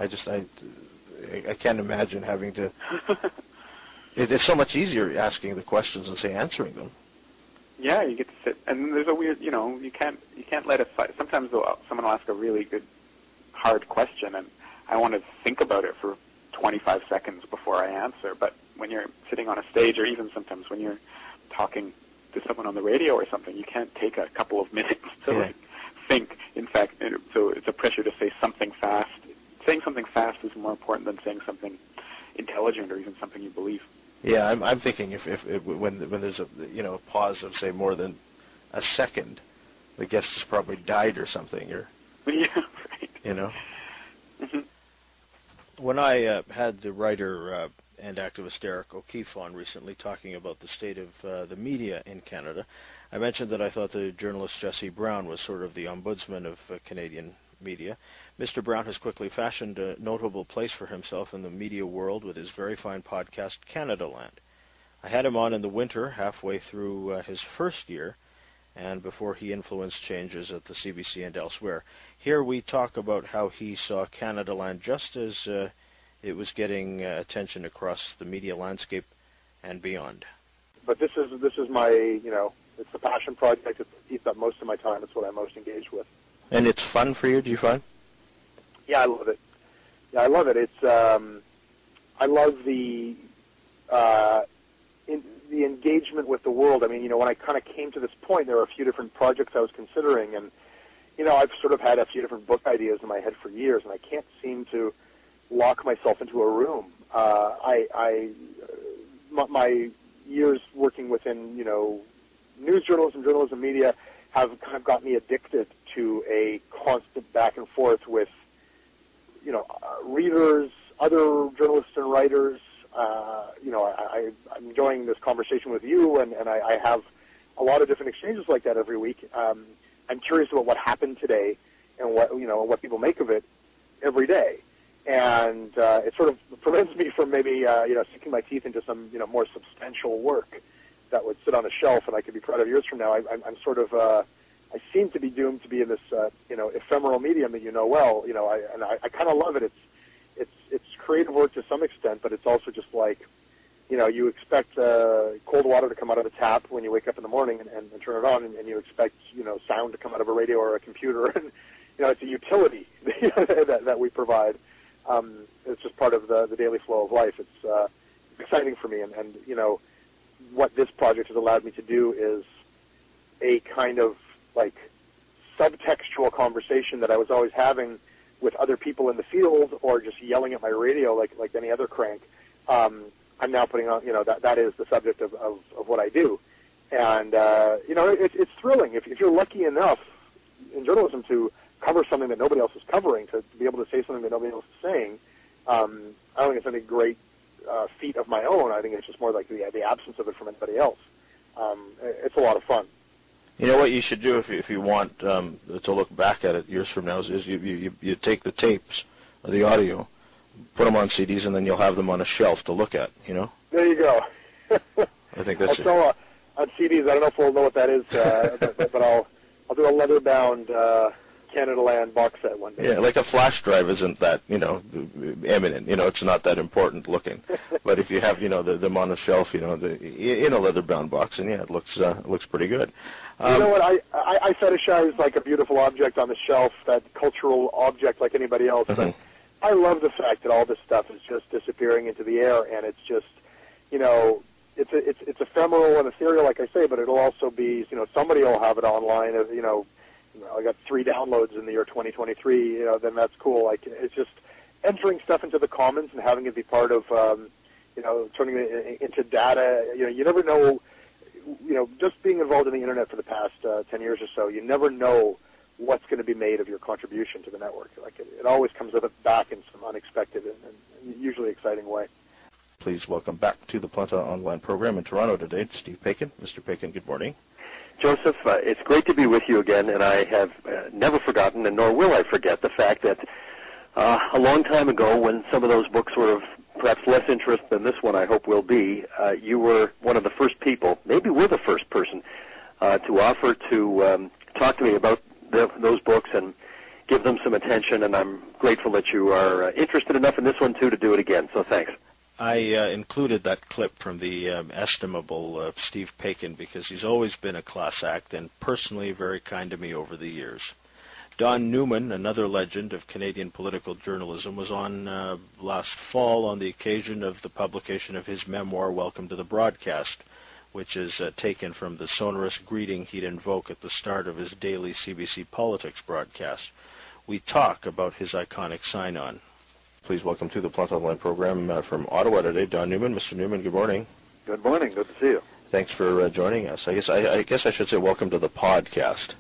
I can't imagine having to. It's so much easier asking the questions and say answering them. Yeah, you get to sit, and there's a weird, you can't let it slide. Sometimes someone will ask a really good, hard question, and I want to think about it for 25 seconds before I answer. But when you're sitting on a stage, or even sometimes when you're talking to someone on the radio or something, you can't take a couple of minutes to think. In fact, so it's a pressure to say something fast. Saying something fast is more important than saying something intelligent or even something you believe. Yeah, I'm thinking if when there's a a pause of say more than a second, the guest has probably died or something, or Yeah, right. Mm-hmm. When I had the writer and activist Derek O'Keefe on recently talking about the state of the media in Canada, I mentioned that I thought the journalist Jesse Brown was sort of the ombudsman of Canadian media. Mr. Brown has quickly fashioned a notable place for himself in the media world with his very fine podcast, Canada Land. I had him on in the winter, halfway through his first year, and before he influenced changes at the CBC and elsewhere. Here we talk about how he saw Canada Land just as it was getting attention across the media landscape and beyond. But this is my, it's the passion project. It eats up most of my time. It's what I'm most engaged with. And it's fun for you, do you find? Yeah, I love it. Yeah, I love it. It's I love the engagement with the world. I mean, when I kind of came to this point, there were a few different projects I was considering, and I've sort of had a few different book ideas in my head for years, and I can't seem to lock myself into a room. My years working within news journalism, media have kind of got me addicted to a constant back and forth with readers, other journalists and writers. I'm enjoying this conversation with you, and I have a lot of different exchanges like that every week. I'm curious about what happened today and what people make of it every day, and it sort of prevents me from maybe sinking my teeth into some more substantial work that would sit on a shelf and I could be proud of years from now. I'm sort of I seem to be doomed to be in this ephemeral medium that well. I kind of love it. It's creative work to some extent, but it's also just like you expect cold water to come out of the tap when you wake up in the morning and turn it on, and you expect sound to come out of a radio or a computer, and it's a utility that we provide. It's just part of the daily flow of life. It's exciting for me, and what this project has allowed me to do is a kind of like subtextual conversation that I was always having with other people in the field, or just yelling at my radio like any other crank. I'm now putting on, that is the subject of what I do. And, it's thrilling. If you're lucky enough in journalism to cover something that nobody else is covering, to be able to say something that nobody else is saying, I don't think it's any great feat of my own. I think it's just more like the absence of it from anybody else. It's a lot of fun. You know what you should do if you want to look back at it years from now is you take the tapes, or the audio, put them on CDs, and then you'll have them on a shelf to look at. There you go. I think that's it. On CDs, I don't know if we'll know what that is, but I'll do a leather-bound Canada Land box set one day. Yeah, like a flash drive isn't that eminent. It's not that important looking. But if you have them on a shelf, in a leather-bound box, and it looks pretty good. You know what? I fetishize like a beautiful object on the shelf, that cultural object like anybody else. Mm-hmm. But I love the fact that all this stuff is just disappearing into the air, and it's just it's ephemeral and ethereal, like I say. But it'll also be somebody will have it online. I got 3 downloads in the year 2023. Then that's cool. Like it's just entering stuff into the commons and having it be part of turning it into data. You never know. Just being involved in the internet for the past 10 years or so, you never know what's going to be made of your contribution to the network. Like it always comes back in some unexpected and usually exciting way. Please welcome back to the Planta Online program in Toronto today, Steve Paikin. Mr. Paikin, good morning. Joseph, it's great to be with you again, and I have never forgotten, and nor will I forget, the fact that a long time ago, when some of those books were of perhaps less interest than this one I hope will be, you were one of the first people, maybe we're the first person, to offer to talk to me about those books and give them some attention, and I'm grateful that you are interested enough in this one, too, to do it again, so thanks. I included that clip from the estimable Steve Paikin because he's always been a class act and personally very kind to me over the years. Don Newman, another legend of Canadian political journalism, was on last fall on the occasion of the publication of his memoir, Welcome to the Broadcast, which is taken from the sonorous greeting he'd invoke at the start of his daily CBC Politics broadcast. We talk about his iconic sign-on. Please welcome to the Planta Online program from Ottawa today, Don Newman. Mr. Newman, good morning. Good morning. Good to see you. Thanks for joining us. I guess I should say welcome to the podcast.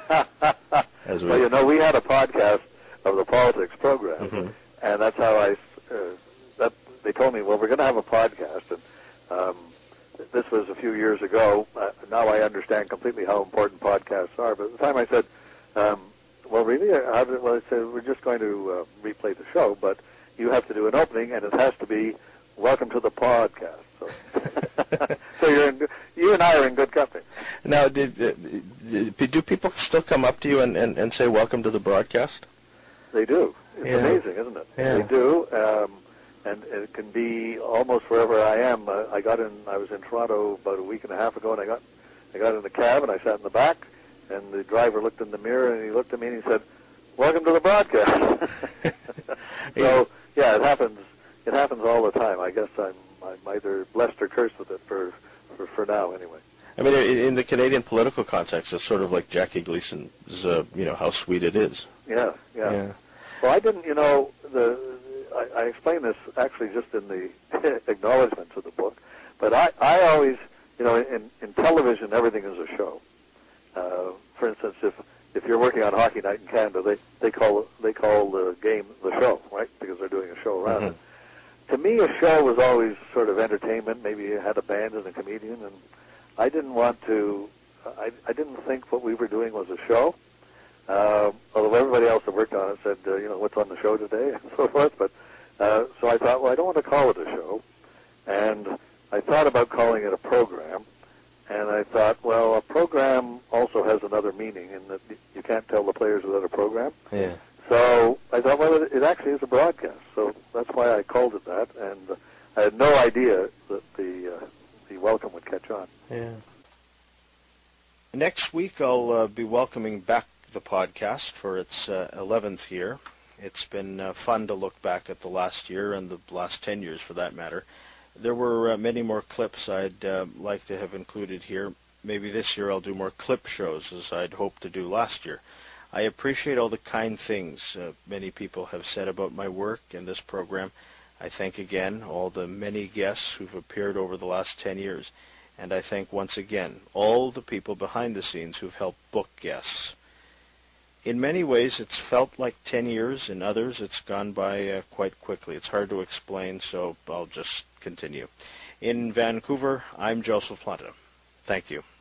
Well, we had a podcast of the politics program, and that's how they told me, well, we're going to have a podcast, and this was a few years ago. Now I understand completely how important podcasts are, but at the time I said, well, really? I said, we're just going to replay the show, but you have to do an opening, and it has to be welcome to the podcast. So you and I are in good company. Now, do people still come up to you and say welcome to the broadcast? They do. It's amazing, isn't it? Yeah. They do, and it can be almost wherever I am. I was in Toronto about a week and a half ago, and I got in the cab and I sat in the back, and the driver looked in the mirror and he looked at me and he said, "Welcome to the broadcast." So yeah, it happens. It happens all the time. I guess I'm either blessed or cursed with it for now, anyway. I mean, in the Canadian political context, it's sort of like Jackie Gleason's, how sweet it is. Yeah. Well, I didn't, I explained this actually just in the acknowledgments of the book, but I always, in television, everything is a show. For instance, if you're working on Hockey Night in Canada, they call the game the show, right? Because they're doing a show around it. To me, a show was always sort of entertainment. Maybe you had a band and a comedian, and I didn't want to. I didn't think what we were doing was a show. Although everybody else that worked on it said, what's on the show today and so forth. But so I thought, well, I don't want to call it a show, and I thought about calling it a program. And I thought, well, a program also has another meaning in that you can't tell the players without a program. Yeah. So I thought, well, it actually is a broadcast. So that's why I called it that. And I had no idea that the welcome would catch on. Yeah. Next week, I'll be welcoming back the podcast for its 11th year. It's been fun to look back at the last year and the last 10 years, for that matter. There were many more clips I'd like to have included here. Maybe this year I'll do more clip shows, as I'd hoped to do last year. I appreciate all the kind things many people have said about my work and this program. I thank again all the many guests who've appeared over the last 10 years. And I thank once again all the people behind the scenes who've helped book guests. In many ways, it's felt like 10 years. In others, it's gone by quite quickly. It's hard to explain, so I'll just continue. In Vancouver, I'm Joseph Planta. Thank you.